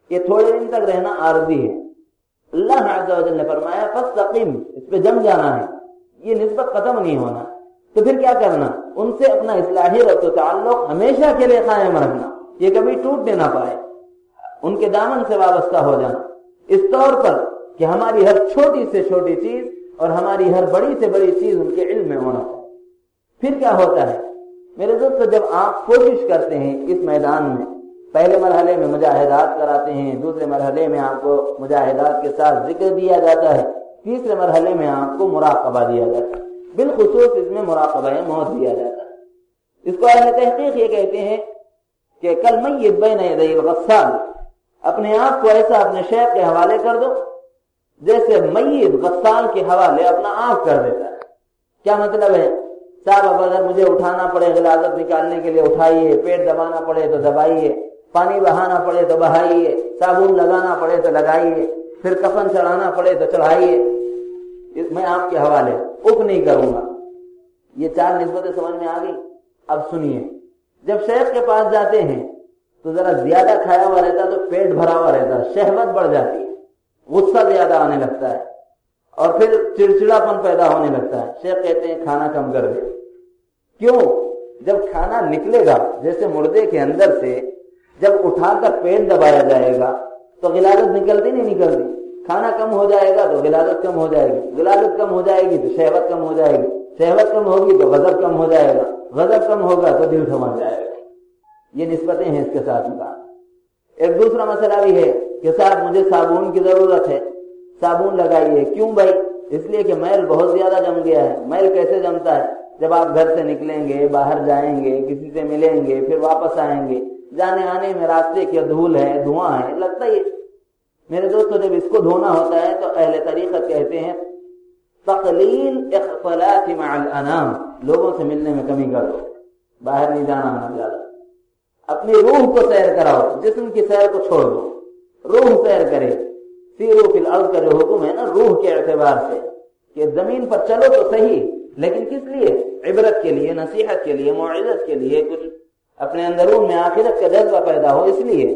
یہ تھوڑے دن تک رہنا عارضی ہے. اللہ عز و جل نے فرمایا فاستقم، اس پہ جم جانا ہے، یہ نسبت ختم نہیں ہونا. تو پھر کیا کرنا؟ ان سے اپنا اصلاحی ربط و تعلق ہمیشہ کے لیے قائم رکھنا، یہ کبھی ٹوٹنے نہ پائے، ان کے دامن سے وابستہ ہو جانا، اس طور پر کہ ہماری ہر چھوٹی سے چھوٹی چیز اور ہماری ہر بڑی سے بڑی چیز ان کے علم میں ہونا چاہیے. پھر کیا ہوتا ہے میرے دوست، جب آپ کوشش کرتے ہیں اس میدان میں، پہلے مرحلے میں مجاہدات کراتے ہیں، دوسرے مرحلے میں آپ کو مجاہدات کے ساتھ ذکر دیا جاتا ہے، تیسرے مرحلے میں آپ کو مراقبہ دیا جاتا ہے، بالخصوص اس میں مراقبہ موت دیا جاتا ہے. اس کو اہل تحقیق یہ کہتے ہیں کہ کل میت بین یدی الغسال، اپنے آپ کو ایسا اپنے شیخ کے حوالے کر دو جیسے میت غسال کے حوالے اپنا آپ کر دیتا ہے. کیا مطلب ہے؟ صاحب اب اگر مجھے اٹھانا پڑے غلاظت نکالنے کے لیے اٹھائیے، پیٹ دبانا پڑے تو دبائیے، پانی بہانا پڑے تو بہائیے، صابن لگانا پڑے تو لگائیے، پھر کفن چڑھانا پڑے تو چڑھائیے، میں آپ کے حوالے، اف نہیں کروں گا. یہ چار نسبتیں سمجھ میں آ گئی. اب سنیے، جب شیخ کے پاس جاتے ہیں تو ذرا زیادہ کھایا ہوا رہتا تو پیٹ بھرا ہوا رہتا، شہوت بڑھ جاتی ہے، غصہ زیادہ آنے لگتا ہے اور پھر چڑچڑاپن پیدا ہونے لگتا ہے. شیخ کہتے ہیں کھانا کم کر دے. کیوں؟ جب کھانا نکلے گا جیسے مردے کے اندر سے، جب اٹھا کر پیٹ دبایا جائے گا تو غلاظت نکلتی نہیں نکلتی. کھانا کم ہو جائے گا تو غلاظت کم ہو جائے گی، غلاظت کم ہو جائے گی تو شہوت کم ہو جائے گی، شہوت کم ہوگی تو غضب کم ہو جائے گا، غضب کم ہوگا تو دل تھما جائے گا. یہ نسبتیں ہیں اس کے ساتھ کا. ایک دوسرا مسئلہ بھی ہے کہ صاحب مجھے صابن کی ضرورت ہے، صابن لگائیے. کیوں بھائی؟ اس لیے کہ میل بہت زیادہ جم گیا ہے. میل کیسے جمتا ہے؟ جب آپ گھر سے نکلیں گے، باہر جائیں گے، کسی سے ملیں گے، پھر واپس آئیں گے، جانے آنے میں راستے کی دھول ہے، دھواں ہے، لگتا ہی. میرے دوستوں جب اس کو دھونا ہوتا ہے تو اہل طریقت کہتے ہیں تقلیل اختلاط مع الانام، لوگوں سے ملنے میں کمی کر دو، باہر نہیں جانا نہ زیادہ، اپنی روح کو سیر کراؤ، جسم کی سیر کو چھوڑ دو، روح سیر کرے. سیرو فی الارض کا جو حکم ہے نا روح کے اعتبار سے کہ زمین پر چلو تو صحیح، لیکن کس لیے؟ عبرت کے لیے، نصیحت کے لیے، موعظت کے لیے، کچھ اپنے اندرون میں آخرت کا جذبہ پیدا ہو، اس لیے.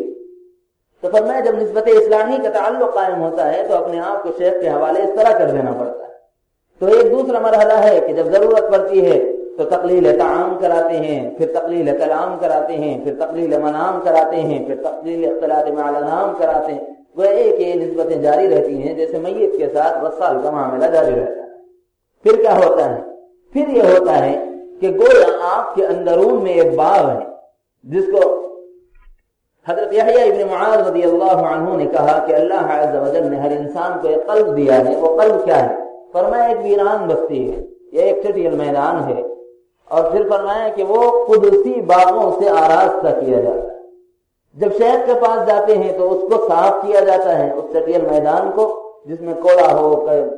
تو فرمایا جب نسبت اصلاحی کا تعلق قائم ہوتا ہے تو اپنے آپ کو شیخ کے حوالے اس طرح کر دینا پڑتا ہے. تو ایک دوسرا مرحلہ ہے کہ جب ضرورت پڑتی ہے تو تقلیل طعام کراتے ہیں، پھر تقلیل کلام کراتے ہیں، پھر تقلیل منام کراتے ہیں، پھر تقلیل اختلاط مع الانام کراتے ہیں. وہ ایک یہ نسبتیں جاری رہتی ہیں جیسے میت کے ساتھ غسال کا معاملہ جاری رہتا ہے. پھر کیا ہوتا ہے؟ پھر یہ ہوتا ہے کہ گویا آپ کے اندرون میں ایک باغ ہے جس کو حضرت یحییٰ ابن معاذ رضی اللہ عنہ نے کہا کہ اللہ عز و جل نے ہر انسان کو ایک قلب دیا ہے. وہ قلب کیا ہے؟ فرمایا ایک ویران بستی ہے، یہ ایک چٹیل میدان ہے، اور پھر فرمایا کہ وہ قدسی باغوں سے آراستہ کیا جاتا ہے. جب شیخ کے پاس جاتے ہیں تو اس کو صاف کیا جاتا ہے، اس چٹیل میدان کو جس میں کوڑا ہو،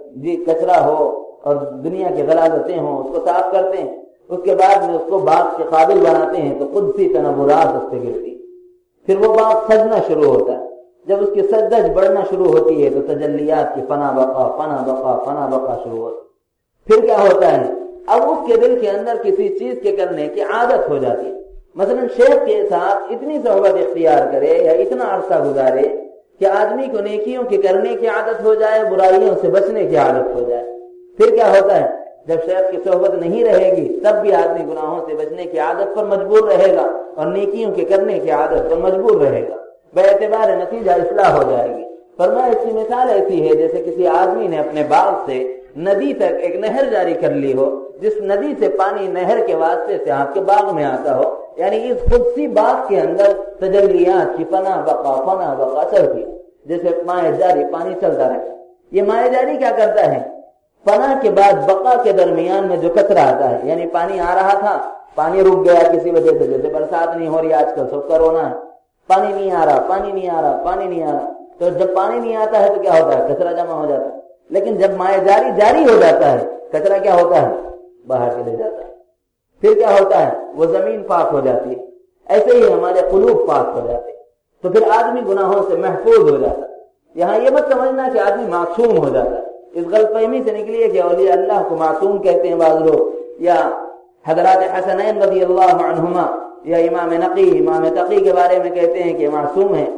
کچرا ہو اور دنیا کی غلاظتیں ہوں، اس کو صاف کرتے ہیں. اس کے بعد میں اس کو باغ کے قابل بناتے ہیں تو قدسی تنورات اس پہ گرتی. پھر وہ باغ سجنا شروع ہوتا ہے. جب اس کی سجدج بڑھنا شروع ہوتی ہے تو تجلیات کی فنا بقا فنا بقا فنا بقا شروع ہوتی. پھر کیا ہوتا ہے؟ اب اس کے دل کے اندر کسی چیز کے کرنے کی عادت ہو جاتی ہے. مثلا شیخ کے ساتھ اتنی صحبت اختیار کرے یا اتنا عرصہ گزارے کہ آدمی کو نیکیوں کے کرنے کی عادت ہو جائے، برائیوں سے بچنے کی عادت ہو جائے. پھر کیا ہوتا ہے؟ جب شیخ کی صحبت نہیں رہے گی تب بھی آدمی گناہوں سے بچنے کی عادت پر مجبور رہے گا اور نیکیوں کے کرنے کی عادت پر مجبور رہے گا. بے اعتبار نتیجہ اصلاح ہو جائے گی. فرمایا اس کی مثال ایسی ہے جیسے کسی آدمی نے اپنے باغ سے ندی تک ایک نہر جاری کر لی ہو، جس ندی سے پانی نہر کے واسطے سے آپ کے باغ میں آتا ہو. یعنی اس قدسی باغ کے اندر تجلیات کی فنا بقا فنا بقا چلتی ہے، جیسے مائع جاری پانی چلتا رہتا. یہ مائع جاری کیا کرتا ہے؟ فنا کے بعد بقا کے درمیان میں جو کچرا آتا ہے، یعنی پانی آ رہا تھا، پانی رک گیا کسی وجہ سے، جیسے برسات نہیں ہو رہی آج کل، سب کرونا ہے، پانی نہیں آ رہا پانی نہیں آ رہا پانی نہیں آ رہا تو جب پانی نہیں آتا ہے تو کیا ہوتا ہے؟ کچرا جمع ہو جاتا ہے. لیکن جب مائع جاری جاری ہو جاتا ہے کچرا کیا ہوتا ہے؟ باہر چلے جاتا ہے. پھر کیا ہوتا ہے؟ وہ زمین پاک ہو جاتی ہے. ایسے ہی ہمارے قلوب پاک ہو جاتے ہیں تو پھر آدمی گناہوں سے محفوظ ہو جاتا ہے. یہاں یہ مت سمجھنا کہ آدمی معصوم ہو جاتا ہے. اس غلط فہمی سے نکلی ہے کہ اولیاء اللہ کو معصوم کہتے ہیں بعض لوگ، یا حضرات حسنین رضی اللہ عنہما یا امام نقی امام تقی کے بارے میں کہتے ہیں کہ معصوم ہے.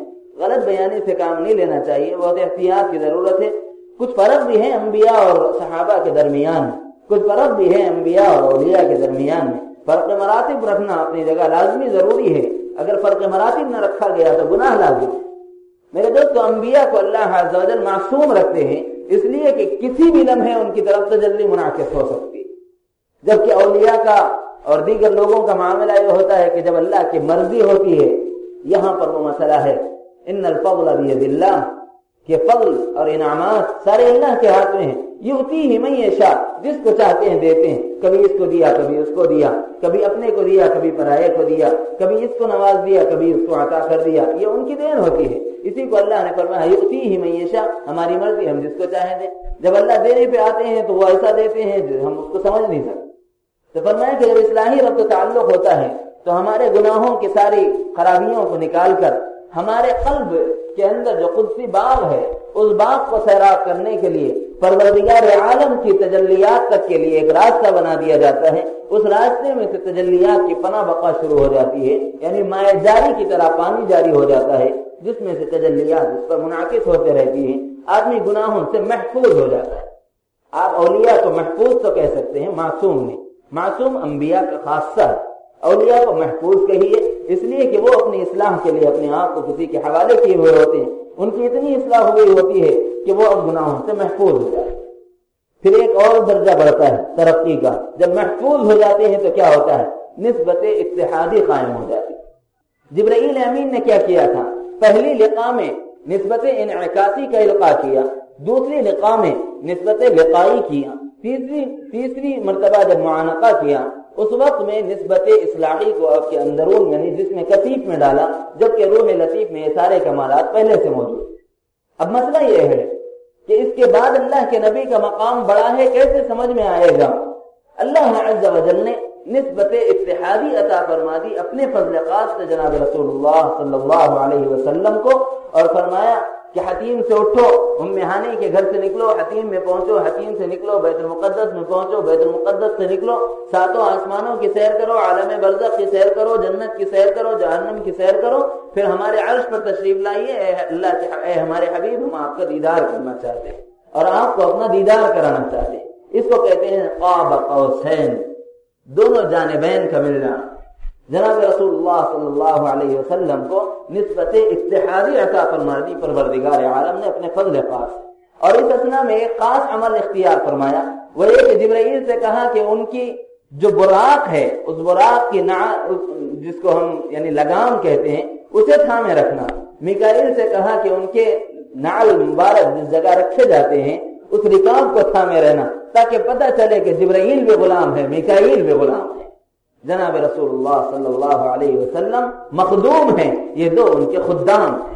غلط بیانی سے کام نہیں لینا چاہیے، بہت احتیاط کی ضرورت ہے۔ کچھ فرق بھی ہے انبیاء اور صحابہ کے درمیان، کچھ فرق بھی ہے انبیاء اور اولیاء کے درمیان میں۔ فرق مراتب رکھنا اپنی جگہ لازمی ضروری ہے، اگر فرق مراتب نہ رکھا گیا تو گناہ لازم ہے۔ میرے دوستو، انبیاء کو اللہ عز و جل معصوم رکھتے ہیں اس لیے کہ کسی بھی لمحے ان کی طرف تجلی منعکس ہو سکتی ہے، جبکہ اولیاء کا اور دیگر لوگوں کا معاملہ یہ ہوتا ہے کہ جب اللہ کی مرضی ہوتی ہے، یہاں پر وہ مسئلہ ہے ان الفضل بید اللہ، کہ فضل اور انعامات سارے اللہ کے ہاتھ میں ہیں، یؤتیہ من یشاء، جس کو چاہتے ہیں دیتے ہیں، کبھی اس کو دیا کبھی اس کو دیا، کبھی اپنے کو دیا کبھی پرائے کو دیا، کبھی اس کو نواز دیا کبھی اس کو عطا کر دیا، یہ ان کی دین ہوتی ہے۔ اسی کو اللہ نے فرمایا یؤتیہ من یشاء، ہماری مرضی ہم جس کو چاہیں دیں۔ جب اللہ دینے پہ آتے ہیں تو وہ ایسا دیتے ہیں جو ہم اس کو سمجھ نہیں سکتے۔ تو فرمایا کہ جب اصلاحی رب کا تعلق ہوتا ہے تو ہمارے گناہوں کی ساری خرابیوں کو نکال کر ہمارے قلب کے اندر جو قدسی باغ ہے اس باغ کو سیراب کرنے کے لیے پروردگار عالم کی تجلیات تک کے لیے ایک راستہ بنا دیا جاتا ہے۔ اس راستے میں سے تجلیات کی پناہ بقا شروع ہو جاتی ہے، یعنی مائع جاری کی طرح پانی جاری ہو جاتا ہے جس میں سے تجلیات اس پر منعکس ہوتے رہتی ہیں، آدمی گناہوں سے محفوظ ہو جاتا ہے۔ آپ اولیاء کو محفوظ تو کہہ سکتے ہیں، معصوم نہیں۔ معصوم انبیاء کا خاصہ ہے، اولیاء کو محفوظ کہیے اس لیے کہ وہ اپنی اصلاح کے لیے اپنے آپ کو کسی کے حوالے کیے ہوئے ہوتے ہیں، ان کی اتنی اصلاح ہوئی ہوتی ہے کہ وہ اب گناہوں سے محفوظ ہو جاتے ہیں۔ پھر ایک اور درجہ بڑھتا ہے ترقی کا، جب محفوظ ہو جاتے ہیں تو کیا ہوتا ہے؟ نسبت اتحادی قائم ہو جاتی ہے۔ جبرائیل امین نے کیا کیا تھا؟ پہلی لقاء میں نسبت انعکاسی کا القاء کیا، دوسری لقاء میں نسبت لقائی کیا، تیسری تیسری مرتبہ جب معانقہ کیا اس وقت میں نسبت اصلاحی کو آپ کے اندرون یعنی جسم کثیف میں ڈالا، جبکہ روح لطیف میں یہ سارے کمالات پہلے سے موجود۔ اب مسئلہ یہ ہے کہ اس کے بعد اللہ کے نبی کا مقام بڑا ہے، کیسے سمجھ میں آئے گا؟ اللہ عز و جل نے نسبت اتحادی عطا فرما دی اپنے فضل خاص سے جناب رسول اللہ صلی اللہ علیہ وسلم کو، اور فرمایا کہ حتیم سے اٹھو، ام ہانی کے گھر سے نکلو، حتیم میں پہنچو، حتیم سے نکلو بیت المقدس میں پہنچو، بیت المقدس سے نکلو، ساتوں آسمانوں کی سیر کرو، عالم برزخ کی سیر کرو، جنت کی سیر کرو، جہنم کی سیر کرو، پھر ہمارے عرش پر تشریف لائیے، اے اللہ کے اے ہمارے حبیب، ہم آپ کا دیدار کرنا چاہتے ہیں اور آپ کو اپنا دیدار کرانا چاہتے ہیں۔ اس کو کہتے ہیں قاب قوسین، دونوں جانبین کا ملنا۔ جناب رسول اللہ صلی اللہ علیہ وسلم کو نسبت اتحادی عطا فرما دی پروردگار عالم نے اپنے فضل خاص، اور اس اثنا میں ایک خاص عمل اختیار فرمایا، وہ یہ کہ جبرائیل سے کہا کہ ان کی جو براق ہے، اس براق کی نع جس کو ہم یعنی لگام کہتے ہیں، اسے تھامے رکھنا۔ میکائیل سے کہا کہ ان کے نعل مبارک جس جگہ رکھے جاتے ہیں اس رکاب کو تھامے رہنا، تاکہ پتہ چلے کہ جبرائیل بھی غلام ہے، میکائیل بھی غلام ہے۔ جناب رسول اللہ صلی اللہ علیہ وسلم مخدوم ہیں، یہ دو ان کے خدام ہیں۔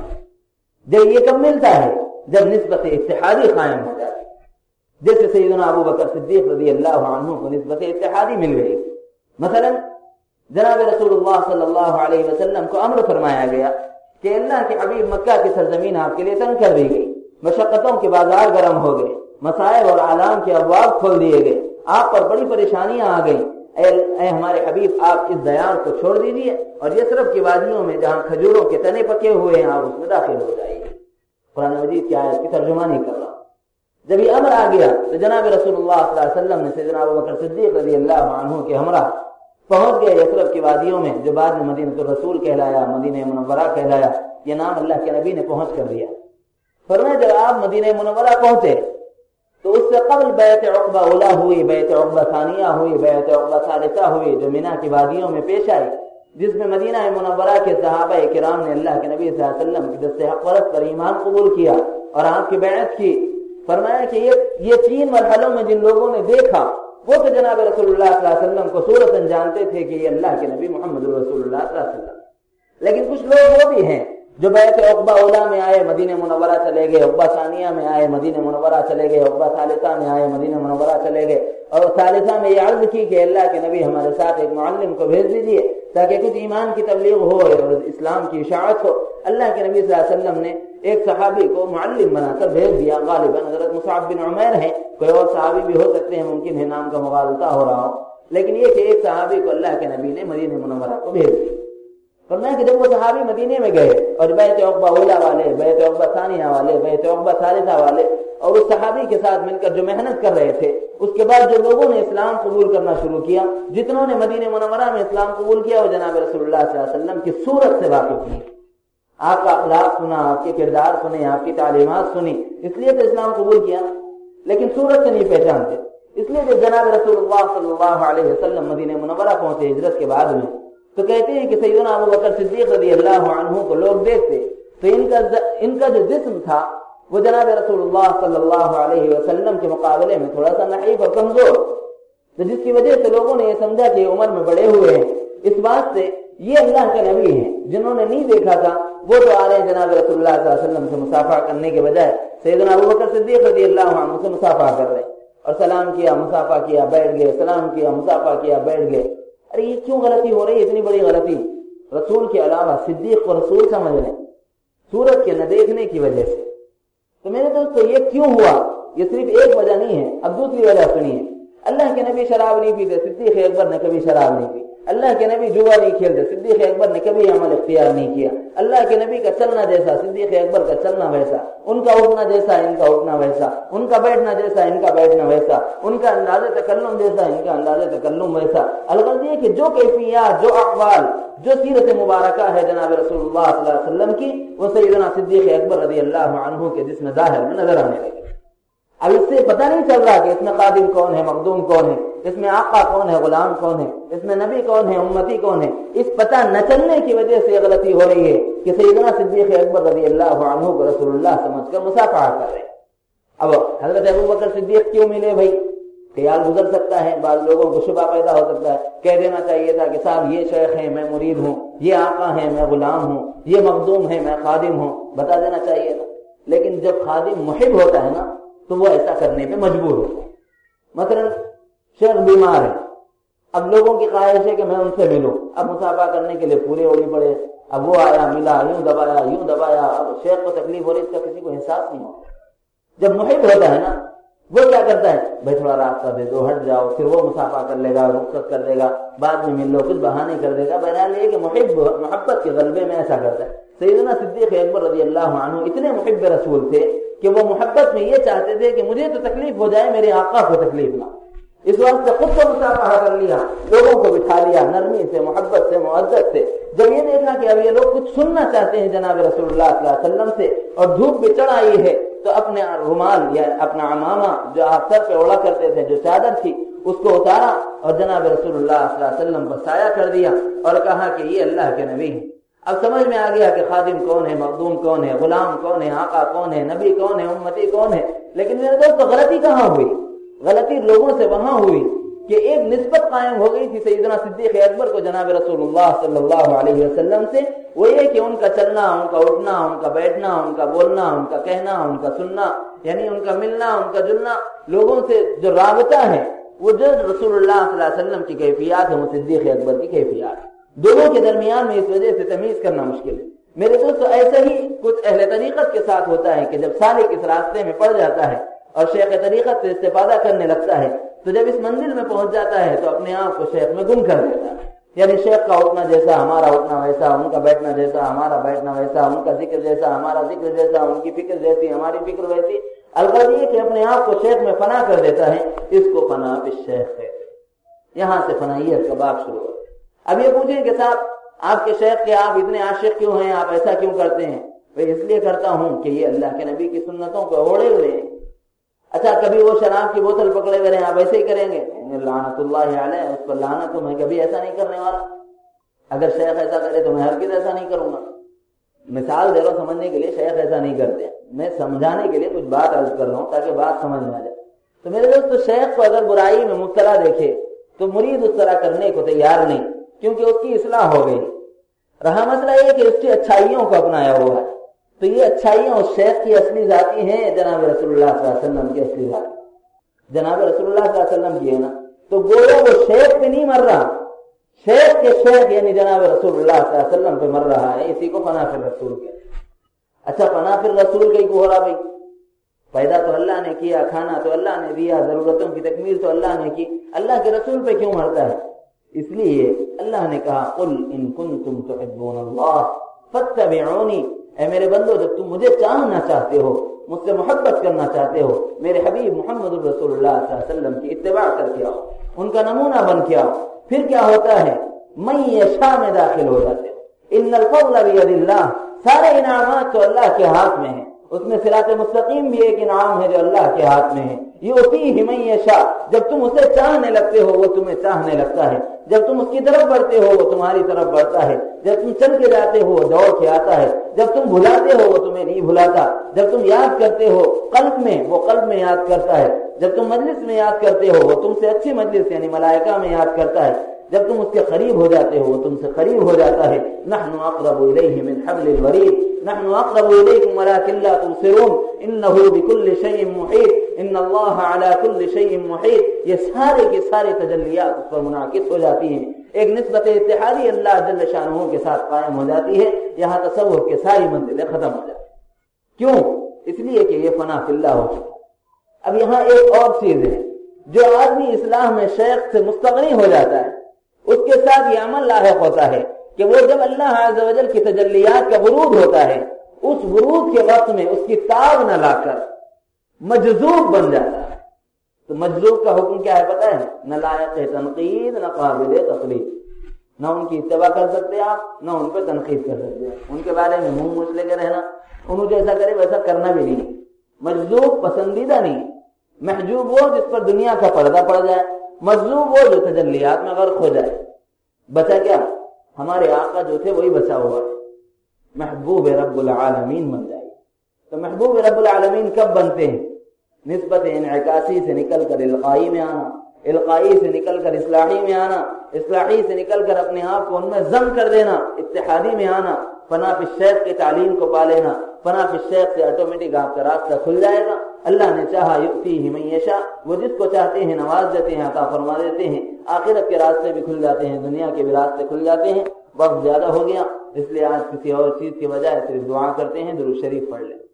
جب یہ کب ملتا ہے؟ جب نسبت اتحادی قائم ہو جاتی، جیسے سیدنا ابو بکر صدیق رضی اللہ عنہ کو نسبت اتحادی مل گئی۔ مثلا جناب رسول اللہ صلی اللہ علیہ وسلم کو امر فرمایا گیا کہ اللہ کے حبیب مکہ کی سرزمین آپ کے لیے تنگ کر دی گئی، مشقتوں کے بازار گرم ہو گئے، مصائب اور آلام کے ابواب کھول دیے گئے، آپ پر بڑی پریشانیاں آ گئیں۔ اے, اے ہمارے حبیب، آپ اس دیار کو چھوڑ دیجیے اور یثرب کی وادیوں میں جہاں کھجوروں کے تنے پکے ہوئے ہیں آپ اس میں داخل ہو جائیے۔ قرآن مجید کی آیت کی ترجمانی کر رہا ہوں۔ جب یہ امر آ گیا تو جناب رسول اللہ صلی اللہ علیہ وسلم نے سیدنا ابو بکر صدیق رضی اللہ عنہ کے ہمراہ پہنچ گئے یثرب کی وادیوں میں، جو بعد میں مدینہ الرسول کہلایا، مدینہ منورہ کہلایا۔ یہ نام اللہ کے نبی نے پہنچ کر دیا۔ فرمایا جب آپ مدینہ منورہ پہنچے تو اس سے قبل بیعت عقبہ اولا ہوئی، بیعت عقبہ ثانیہ ہوئی، بیعت عقبہ ثالثہ ہوئی، جو مینا کی وادیوں میں پیش آئی، جس میں مدینہ منورہ کے صحابہ کرام نے اللہ کے نبی صلی اللہ علیہ وسلم کی دست حق پرست پر ایمان قبول کیا اور آپ کی بیعت کی۔ فرمایا کہ یہ یہ تین مرحلوں میں جن لوگوں نے دیکھا وہ تو جناب رسول اللہ صلی اللہ علیہ وسلم کو صورتاً جانتے تھے کہ یہ اللہ کے نبی محمد رسول اللہ صلی اللہ علیہ وسلم، لیکن کچھ لوگ وہ بھی ہیں جو بیعت عقبہ اولا میں آئے مدینہ منورہ چلے گئے، عقبہ ثانیہ میں آئے مدینہ منورہ چلے گئے، عقبہ ثالثہ میں آئے مدینہ منورہ چلے گئے، اور ثالثہ میں یہ عرض کی کہ اللہ کے نبی ہمارے ساتھ ایک معلم کو بھیج دیجیے تاکہ کچھ ایمان کی تبلیغ ہو اور اسلام کی اشاعت ہو۔ اللہ کے نبی صلی اللہ علیہ وسلم نے ایک صحابی کو معلم بنا کر بھیج دیا، غالباً حضرت مصعب بن عمیر ہیں، کوئی اور صحابی بھی ہو سکتے ہیں، ممکن ہے نام کا مغالطہ ہو رہا ہو، لیکن یہ کہ ایک صحابی کو اللہ کے نبی نے مدینہ منورہ کو بھیج دیا۔ فرمایا کہ جب وہ صحابی مدینے میں گئے اور بیعت عقبہ اولا والے، بیعت عقبہ ثانیہ والے، بیعت عقبہ ثالثہ والے اور اس صحابی کے ساتھ مل کر جو محنت کر رہے تھے، اس کے بعد جو لوگوں نے اسلام قبول کرنا شروع کیا، جتنوں نے مدینہ منورہ میں اسلام قبول کیا، وہ جناب رسول اللہ صلی اللہ علیہ وسلم کی صورت سے واقف ہوئے، آپ کا اخلاق سنا، آپ کے کردار سنے، آپ کی تعلیمات سنی، اس لیے تو اسلام قبول کیا، لیکن صورت سے نہیں پہچانتے۔ اس لیے جب جناب رسول اللہ صلی اللہ علیہ وسلم مدینہ منورہ پہنچے ہجرت کے بعد میں، تو کہتے ہیں کہ سیدنا ابو بکر صدیق رضی اللہ عنہ کو لوگ دیکھتے تو ان کا ان کا جو جسم تھا وہ جناب رسول اللہ صلی اللہ علیہ وسلم کے مقابلے میں تھوڑا سا نحیف اور کمزور، تو جس کی وجہ سے لوگوں نے یہ سمجھا کہ عمر میں بڑے ہوئے ہیں، اس بات سے یہ اللہ کے نبی ہیں، جنہوں نے نہیں دیکھا تھا وہ تو آ رہے ہیں جناب رسول اللہ صلی اللہ علیہ وسلم سے مصافحہ کرنے کے بجائے سیدنا ابو بکر صدیق رضی اللہ عنہ سے مصافحہ کر رہے اور سلام کیا، مصافحہ کیا، بیٹھ گئے، سلام کیا، مصافحہ کیا، بیٹھ گئے۔ ارے یہ کیوں غلطی ہو رہی ہے، اتنی بڑی غلطی؟ رسول کے علاوہ صدیق کو رسول سمجھ لیں صورت کے نہ دیکھنے کی وجہ سے۔ تو میرے دوستو یہ کیوں ہوا؟ یہ صرف ایک وجہ نہیں ہے، اب دوسری وجہ سنیے۔ اللہ کے نبی شراب نہیں پیتے، صدیق اکبر نے کبھی شراب نہیں پی۔ اللہ کے نبی جوا نہیں کھیلتے، صدیق اکبر نے کبھی عمل اختیار نہیں کیا۔ اللہ کے نبی کا چلنا جیسا، صدیق اکبر کا چلنا ویسا، ان کا اٹھنا جیسا، ان کا اٹھنا ویسا، ان کا بیٹھنا جیسا، ان کا بیٹھنا ویسا، ان کا انداز تکلم جیسا، ان کا انداز تکلم ویسا۔ الغرض یہ کہ جو کیفیات، جو اقوال، جو سیرت مبارکہ ہے جناب رسول اللہ صلی اللہ علیہ وسلم کی، وہ سیدنا صدیق اکبر رضی اللہ عنہ کے جسم ظاہر میں نظر آنے لگے۔ اب اس سے پتہ نہیں چل رہا کہ اس میں خادم کون ہے، مخدوم کون ہے، اس میں آقا کون ہے، غلام کون ہے، اس میں نبی کون ہے، امتی کون ہے۔ اس پتہ نہ چلنے کی وجہ سے غلطی ہو رہی ہے کہ سیدنا صدیق اکبر رضی اللہ عنہ کو رسول اللہ سمجھ کر مصافحہ کر رہے ہیں۔ اب حضرت ابو بکر صدیق کیوں ملے بھائی؟ خیال گزر سکتا ہے، بعض لوگوں کو شبہ پیدا ہو سکتا ہے، کہہ دینا چاہیے تھا کہ صاحب یہ شیخ ہے، میں مرید ہوں، یہ آقا ہے، میں غلام ہوں، یہ مخدوم ہے، میں خادم ہوں، بتا دینا چاہیے تھا۔ لیکن جب خادم محب ہوتا ہے نا تو وہ ایسا کرنے پہ مجبور ہوتا ہے۔ مثلا شیخ بیمار ہے، اب لوگوں کی خواہش ہے کہ میں ان سے ملوں، اب مصافحہ کرنے کے لیے پورے ہونے پڑے، اب وہ آیا، ملا، یوں دبایا یوں دبایا، اب شیخ کو تکلیف ہو رہی، اس کا کسی کو احساس نہیں ہوتا۔ جب محب ہوتا ہے نا وہ کیا کرتا ہے، بھائی تھوڑا راستہ دے دو، ہٹ جاؤ، پھر وہ مصافحہ کر لے گا، رخصت کر دے گا، بعد میں مل لو، کچھ بہانے کر دے گا۔ بہرحال یہ کہ محب محبت کے غلبے میں ایسا کرتا ہے۔ سیدنا صدیق اکبر رضی اللہ عنہ اتنے محب رسول تھے کہ وہ محبت میں یہ چاہتے تھے کہ مجھے تو تکلیف ہو جائے، میرے آقا کو تکلیف نہ۔ اس واسطے خود کو مصافحہ کر لیا، لوگوں کو بٹھا لیا، نرمی سے، محبت سے، معزت سے۔ جب یہ دیکھا کہ اب یہ لوگ کچھ سننا چاہتے ہیں جناب رسول اللہ صلی اللہ علیہ وسلم سے اور دھوپ بھی چڑھ آئی ہے، تو اپنے رومال یا اپنا عمامہ جو آپ سر پہ اوڑا کرتے تھے، جو چادر تھی، اس کو اتارا اور جناب رسول اللہ صلی اللہ علیہ وسلم پر سایہ کر دیا اور کہا کہ یہ اللہ کے نبی ہیں۔ اب سمجھ میں آ گیا کہ خادم کون ہے، مخدوم کون ہے، غلام کون ہے، آقا کون ہے، نبی کون ہے، امتی کون ہے۔ لیکن میرے دوست غلطی کہاں ہوئی؟ غلطی لوگوں سے وہاں ہوئی کہ ایک نسبت قائم ہو گئی تھی سیدنا صدیق اکبر کو جناب رسول اللہ صلی اللہ علیہ وسلم سے، وہ یہ کہ ان کا چلنا، ان کا اٹھنا، ان کا بیٹھنا، ان کا بولنا، ان کا کہنا، ان کا سننا، یعنی ان کا ملنا، ان کا جلنا، لوگوں سے جو رابطہ ہے وہ جو رسول اللہ صلی اللہ علیہ وسلم کی کیفیات ہے وہ صدیق اکبر کی کیفیات ہے۔ دونوں کے درمیان میں اس وجہ سے تمیز کرنا مشکل ہے۔ میرے دوست ایسا ہی کچھ اہل طریقت کے ساتھ ہوتا ہے کہ جب سالک اس راستے میں پڑ جاتا ہے اور شیخ طریقت سے استفادہ کرنے لگتا ہے تو جب اس منزل میں پہنچ جاتا ہے تو اپنے آپ کو شیخ میں گم کر دیتا ہے۔ یعنی شیخ کا اٹھنا جیسا ہمارا اٹھنا ویسا، ان کا بیٹھنا جیسا ہمارا بیٹھنا ویسا، ان کا ذکر جیسا ہمارا ذکر جیسا، ان کی فکر جیسی ہماری فکر ویسی۔ الغرض یہ کہ اپنے آپ کو شیخ میں فنا کر دیتا ہے، اس کو فنا فی الشیخ ہے۔ یہاں سے فنائیت کا باب شروع ہو۔ اب یہ پوچھیں کہ صاحب آپ کے شیخ کے آپ اتنے عاشق کیوں ہیں، آپ ایسا کیوں کرتے ہیں؟ میں اس لیے کرتا ہوں کہ یہ اللہ کے نبی کی سنتوں کو اوڑے ہوئے ہیں۔ اچھا کبھی وہ شراب کی بوتل پکڑے ہوئے ہیں، آپ ایسے ہی کریں گے؟ لعنت اللہ علیہ، اس پر لعنت ہو، میں کبھی ایسا نہیں کرنے والا۔ اگر شیخ ایسا کرے تو میں ہرگز ایسا نہیں کروں گا۔ مثال دے رہا ہوں سمجھنے کے لیے، شیخ ایسا نہیں کرتے، میں سمجھانے کے لیے کچھ بات عرض کر رہا ہوں تاکہ بات سمجھ میں آ جائے۔ تو میرے دوست شیخ کو اگر برائی میں مبتلا دیکھے تو مرید اس طرح کرنے کو تیار نہیں، کیونکہ اس کی اصلاح ہو گئی۔ رہا مسئلہ یہ کہ اس کی اچھائیوں کو اپنایا ہوا ہے، تو یہ اچھائیاں اس شیخ کی اصلی ذاتی ہیں، جناب رسول اللہ صلی اللہ علیہ وسلم کی اصلی ذاتی جناب رسول اللہ صلی اللہ علیہ وسلم کی ہے نا، تو گویا وہ شیخ پہ نہیں مر رہا، شیخ کے شیخ یعنی جناب رسول اللہ صلی اللہ علیہ وسلم پہ مر رہا ہے۔ اسی کو فنا فی الرسول کہتے ہیں۔ اچھا فنا فی الرسول کہیں کو ہو رہا بھائی، پیدا تو اللہ نے کیا، کھانا تو اللہ نے دیا، ضرورتوں کی تکمیل تو اللہ نے کی، اللہ کے رسول پہ کیوں مرتا ہے؟ اس لیے اللہ نے کہا قل ان کنتم تحبون اللہ فاتبعونی، اے میرے بندو جب تم مجھے چاہنا چاہتے ہو، مجھ سے محبت کرنا چاہتے ہو، میرے حبیب محمد رسول اللہ صلی اللہ علیہ وسلم کی اتباع کر کے آؤ، ان کا نمونہ بن کے آؤ، پھر کیا ہوتا ہے؟ من یشاء میں داخل ہو جاتے ہو۔ ان الفضل بید اللہ، سارے انعامات تو اللہ کے ہاتھ میں ہیں، اس میں صراط مستقیم بھی ایک انعام ہے جو اللہ کے ہاتھ میں ہے۔ یؤتیہ من یشاء، جب تم اسے چاہنے لگتے ہو وہ تمہیں چاہنے لگتا ہے، جب تم اس کی طرف بڑھتے ہو وہ تمہاری طرف بڑھتا ہے، جب تم چل کے جاتے ہو وہ دوڑ کے آتا ہے، جب تم بھلاتے ہو وہ تمہیں نہیں بھلاتا، جب تم یاد کرتے ہو قلب میں وہ قلب میں یاد کرتا ہے، جب تم مجلس میں یاد کرتے ہو وہ تم سے اچھی مجلس یعنی ملائکہ میں یاد کرتا ہے، جب تم اس کے قریب ہو جاتے ہو وہ تم سے قریب ہو جاتا ہے۔ نحن اقرب الیہ من حبل الورید، نحن اقرب الیکم ولکن لا تبصرون، انہ بکل شیء محیط، ان اللہ علی کل شیء محیط۔ یہ سارے کے سارے تجلیات اس پر منعکس ہو جاتی ہیں، ایک نسبت اتحادی اللہ جل شانہ کے ساتھ قائم ہو جاتی ہے، یہاں تصور کے ساری منزلیں ختم ہو جاتی ہیں۔ کیوں؟ اس لیے کہ یہ فنا فی اللہ ہو چکا۔ اب یہاں ایک اور چیز ہے، جو آدمی اصلاح میں شیخ سے مستغنی ہو جاتا ہے اس کے ساتھ یہ عمل لاحق ہوتا ہے کہ وہ جب اللہ عز و جل کی تجلیات کا ورود ہوتا ہے اس ورود کے وقت میں اس کی تاب نہ لا کر مجذوب بن جاتا ہے۔ تو مجذوب کا حکم کیا ہے پتہ ہے؟ نہ لائق تنقید نہ قابل تقلید، نہ ان کی اتباع کر سکتے آپ نہ ان پہ تنقید کر سکتے ہیں، ان کے بارے میں منہ مسلے کے رہنا، انہوں جیسا کرے ویسا کرنا بھی نہیں۔ مجذوب پسندیدہ نہیں، محجوب وہ جس پر دنیا کا پردہ پڑ جائے، مجذوب وہ جو تجلیات میں غرق ہو جائے۔ بچا کیا؟ ہمارے آقا جو تھے وہی بچا ہوا ہے، محبوب رب العالمین بن جائے۔ تو محبوب رب العالمین کب بنتے ہیں؟ نسبت انعکاسی سے نکل کر القائی میں آنا، القائی سے نکل کر اصلاحی میں آنا، اصلاحی سے نکل کر اپنے آپ کو ان میں ضم کر دینا، اتحادی میں آنا، فنا فی الشیخ کی تعلیم کو پا لینا، فنا فی الشیخ سے آٹومیٹک آپ کا راستہ کھل جائے گا۔ اللہ نے چاہا یؤتیہ من یشاء، وہ جس کو چاہتے ہیں نواز دیتے ہیں، عطا فرما دیتے ہیں، آخرت کے راستے بھی کھل جاتے ہیں، دنیا کے بھی راستے کھل جاتے ہیں۔ وقت زیادہ ہو گیا اس لیے آج کسی اور چیز کی بجائے صرف دعا کرتے ہیں، درود شریف پڑھ لیں۔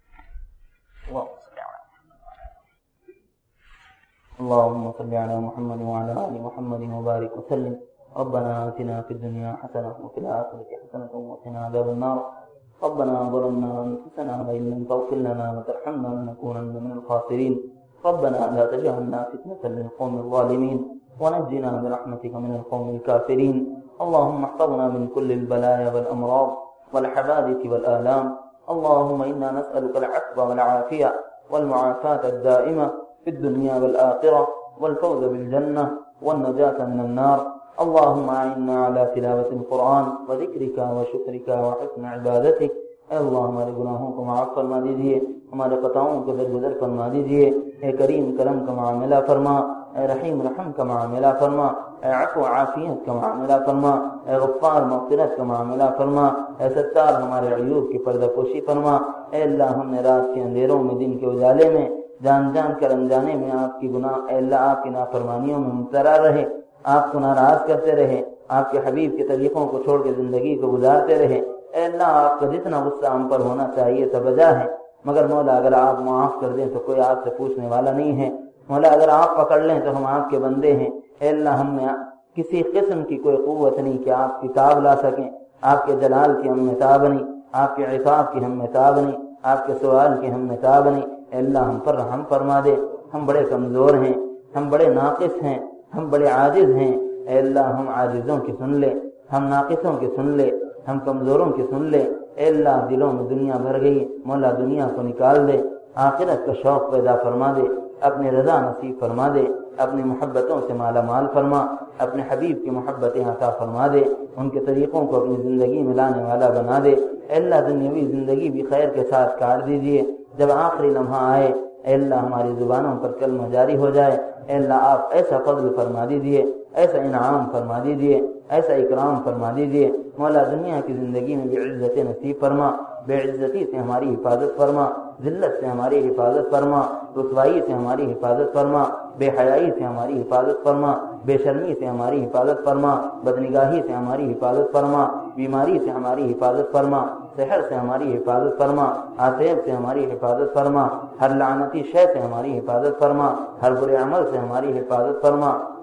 اللهم صل على محمد وعلى آل محمد وبارك وسلم۔ ربنا آتنا في الدنيا حسنة وفي الآخرة حسنة وقنا عذاب النار۔ ربنا ظلمنا أنفسنا وإن لم تغفر لنا وترحمنا لنكونن من الخاسرين۔ ربنا لا تجعلنا فتنة للقوم الظالمين ونجنا برحمتك من القوم الكافرين۔ اللهم احفظنا من كل البلايا والأمراض والحوادث والآلام۔ اللهم إنا نسألك العفو والعافية والمعافاة الدائمة في الدنيا والآخرة والفوز بالجنة والنجاة من النار۔ اللهم أعنا على تلاوة القرآن وذكرك وشكرك وحسن عبادتك۔ اے اللہ ہمارے گناہوں کو معاف فرما دیجئے، ہمارے خطاؤں کو درگزر فرما دیجئے۔ اے کریم کرم کا معاملہ فرما، اے رحیم رحم کا معاملہ فرما، اے عفو عافیت کا معاملہ فرما، اے غفار مغفرت کا معاملہ فرما، اے ستار ہمارے عیوب کی پردہ پوشی فرما۔ اے اللہ ہم نے رات کے اندھیروں میں دن کے اجالے میں جان جان کر انجانے میں آپ کی گناہ اے اللہ آپ کی نافرمانیوں میں مبتلا رہے، آپ کو ناراض کرتے رہے، آپ کے حبیب کے طریقوں کو چھوڑ کے زندگی کو گزارتے رہے۔ اے اللہ آپ کا جتنا غصہ ہم پر ہونا چاہیے تھا بجا ہے، مگر مولا اگر آپ معاف کر دیں تو کوئی آپ سے پوچھنے والا نہیں ہے۔ مولا اگر آپ پکڑ لیں تو ہم آپ کے بندے ہیں۔ اے اللہ ہم میں کسی قسم کی کوئی قوت نہیں کہ آپ کتاب لا سکیں، آپ کے جلال کی ہم میں تاب نہیں، آپ کے عفاف کی ہم میں تاب نہیں، آپ کے سوال کی ہم میں تاب نہیں۔ اے اللہ ہم پر رحم فرما دے، ہم بڑے کمزور ہیں، ہم بڑے ناقص ہیں، ہم بڑے عاجز ہیں۔ اے اللہ ہم عاجزوں کی سن لے، ہم ناقصوں کی سن لے، ہم کمزوروں کی سن لے۔ اے اللہ دلوں میں دنیا بھر گئی، مولا دنیا کو نکال دے، آخرت کا شوق پیدا فرما دے، اپنی رضا نصیب فرما دے، اپنی محبتوں سے مالا مال فرما، اپنے حبیب کی محبتیں عطا فرما دے، ان کے طریقوں کو اپنی زندگی میں لانے والا بنا دے۔ اے اللہ دنیاوی زندگی بھی خیر کے ساتھ کاٹ دیجیے، جب آخری لمحہ آئے اے اللہ ہماری زبانوں پر کلمہ جاری ہو جائے۔ اے اللہ آپ ایسا فضل فرما دیجیے، ایسا انعام فرما دیجیے، ایسا اکرام فرما دیجیے۔ مولا دنیا کی زندگی میں بھی عزت نصیب فرما، بے عزتی سے ہماری حفاظت فرما، ذلت سے ہماری حفاظت فرما، رسوائی سے ہماری حفاظت فرما، بے حیائی سے ہماری حفاظت فرما، بے شرمی سے ہماری حفاظت فرما، بدنگاہی سے ہماری حفاظت فرما، بیماری سے ہماری حفاظت فرما، سحر سے ہماری حفاظت فرما، آسیب سے ہماری حفاظت فرما، ہر لعنتی شے سے ہماری حفاظت فرما، ہر برے عمل سے ہماری حفاظت فرما۔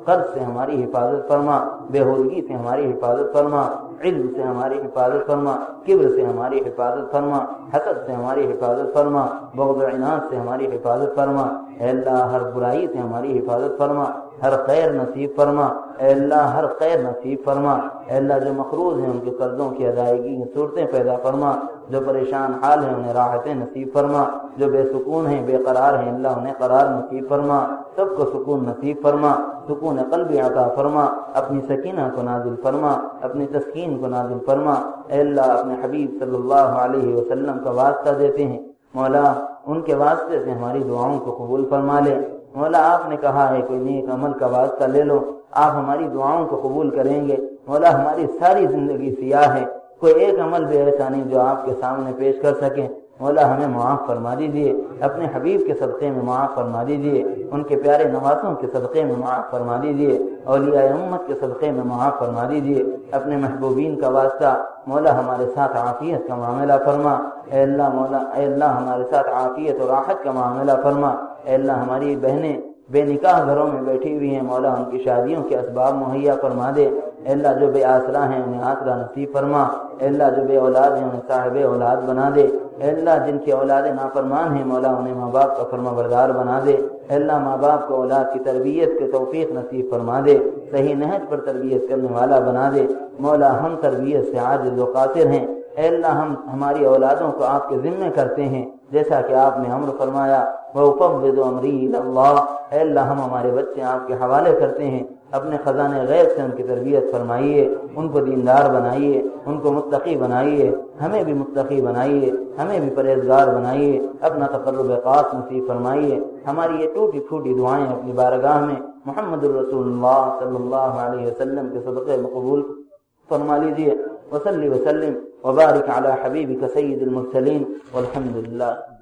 قرض سے ہماری حفاظت فرما، بےہودگی سے ہماری حفاظت فرما، علم سے ہماری حفاظت فرما، کبر سے ہماری حفاظت فرما، حسد سے ہماری حفاظت فرما، بغض و عناد سے ہماری حفاظت فرما، اے اللہ ہر برائی سے ہماری حفاظت فرما، ہر خیر نصیب فرما، اے اللہ ہر خیر نصیب فرما، اے اللہ جو مقروض ہیں ان کے قرضوں کی ادائیگی کی صورتیں پیدا فرما، جو پریشان حال ہیں انہیں راحتیں نصیب فرما، جو بے سکون ہیں بے قرار ہیں اللہ انہیں قرار نصیب فرما، سب کو سکون نصیب فرما، سکون قلبی عطا فرما، اپنی سکینہ کو نازل فرما، اپنی تسکین کو نازل فرما، اے اللہ اپنے حبیب صلی اللہ علیہ وسلم کا واسطہ دیتے ہیں مولا، ان کے واسطے سے ہماری دعاؤں کو قبول فرما لے مولا۔ آپ نے کہا ہے کوئی نیک عمل کا واسطہ لے لو، آپ ہماری دعاؤں کو قبول کریں گے مولا۔ ہماری ساری زندگی سیاہ ہے، کوئی ایک عمل بھی ایسا نہیں جو آپ کے سامنے پیش کر سکیں مولا، ہمیں معاف فرما دیجیے، اپنے حبیب کے صدقے میں معاف فرما دیجیے، ان کے پیارے نوازوں کے صدقے میں معاف فرما دیجیے، اولیاء امت کے صدقے میں معاف فرما دیجیے، اپنے محبوبین کا واسطہ مولا ہمارے ساتھ عافیت کا معاملہ فرما، اے اللہ مولا، اے اللہ ہمارے ساتھ عافیت اور راحت کا معاملہ فرما، اے اللہ ہماری بہنیں بے نکاح گھروں میں بیٹھی ہوئی ہیں مولا، ان کی شادیوں کے اسباب مہیا فرما دے، اے اللہ جو بے آسرا ہیں انہیں آسرا نصیب فرما، اے اللہ جو بے اولاد ہیں انہیں صاحب اولاد بنا دے، اے اللہ جن کی اولاد نافرمان ہیں مولا انہیں ماں باپ کا فرما بردار بنا دے، اے اللہ ماں باپ کو اولاد کی تربیت کے توفیق نصیب فرما دے، صحیح نہج پر تربیت کرنے والا بنا دے مولا۔ ہم تربیت سے عاجز و قاصر ہیں، اے اللہ ہم ہماری اولادوں کو آپ کے ذمے کرتے ہیں جیسا کہ آپ نے امر فرمایا وَأُفَوِّضُ أَمْرِي إِلَى اللَّهِ، اے اللہ ہم ہمارے بچے آپ کے حوالے کرتے ہیں، اپنے خزانے غیب سے ان کی تربیت فرمائیے، ان کو دیندار بنائیے، ان کو متقی بنائیے، ہمیں بھی متقی بنائیے، ہمیں بھی پرہیزگار بنائیے، اپنا تقرب خاص نصیب فرمائیے، ہماری یہ ٹوٹی پھوٹی دعائیں اپنی بارگاہ میں محمد الرسول اللہ صلی اللہ علیہ وسلم کے صدقے میں قبول فرما لیجیے۔ وصلی وسلم وبارک علی حبیبک سید المرسلین والحمد للہ۔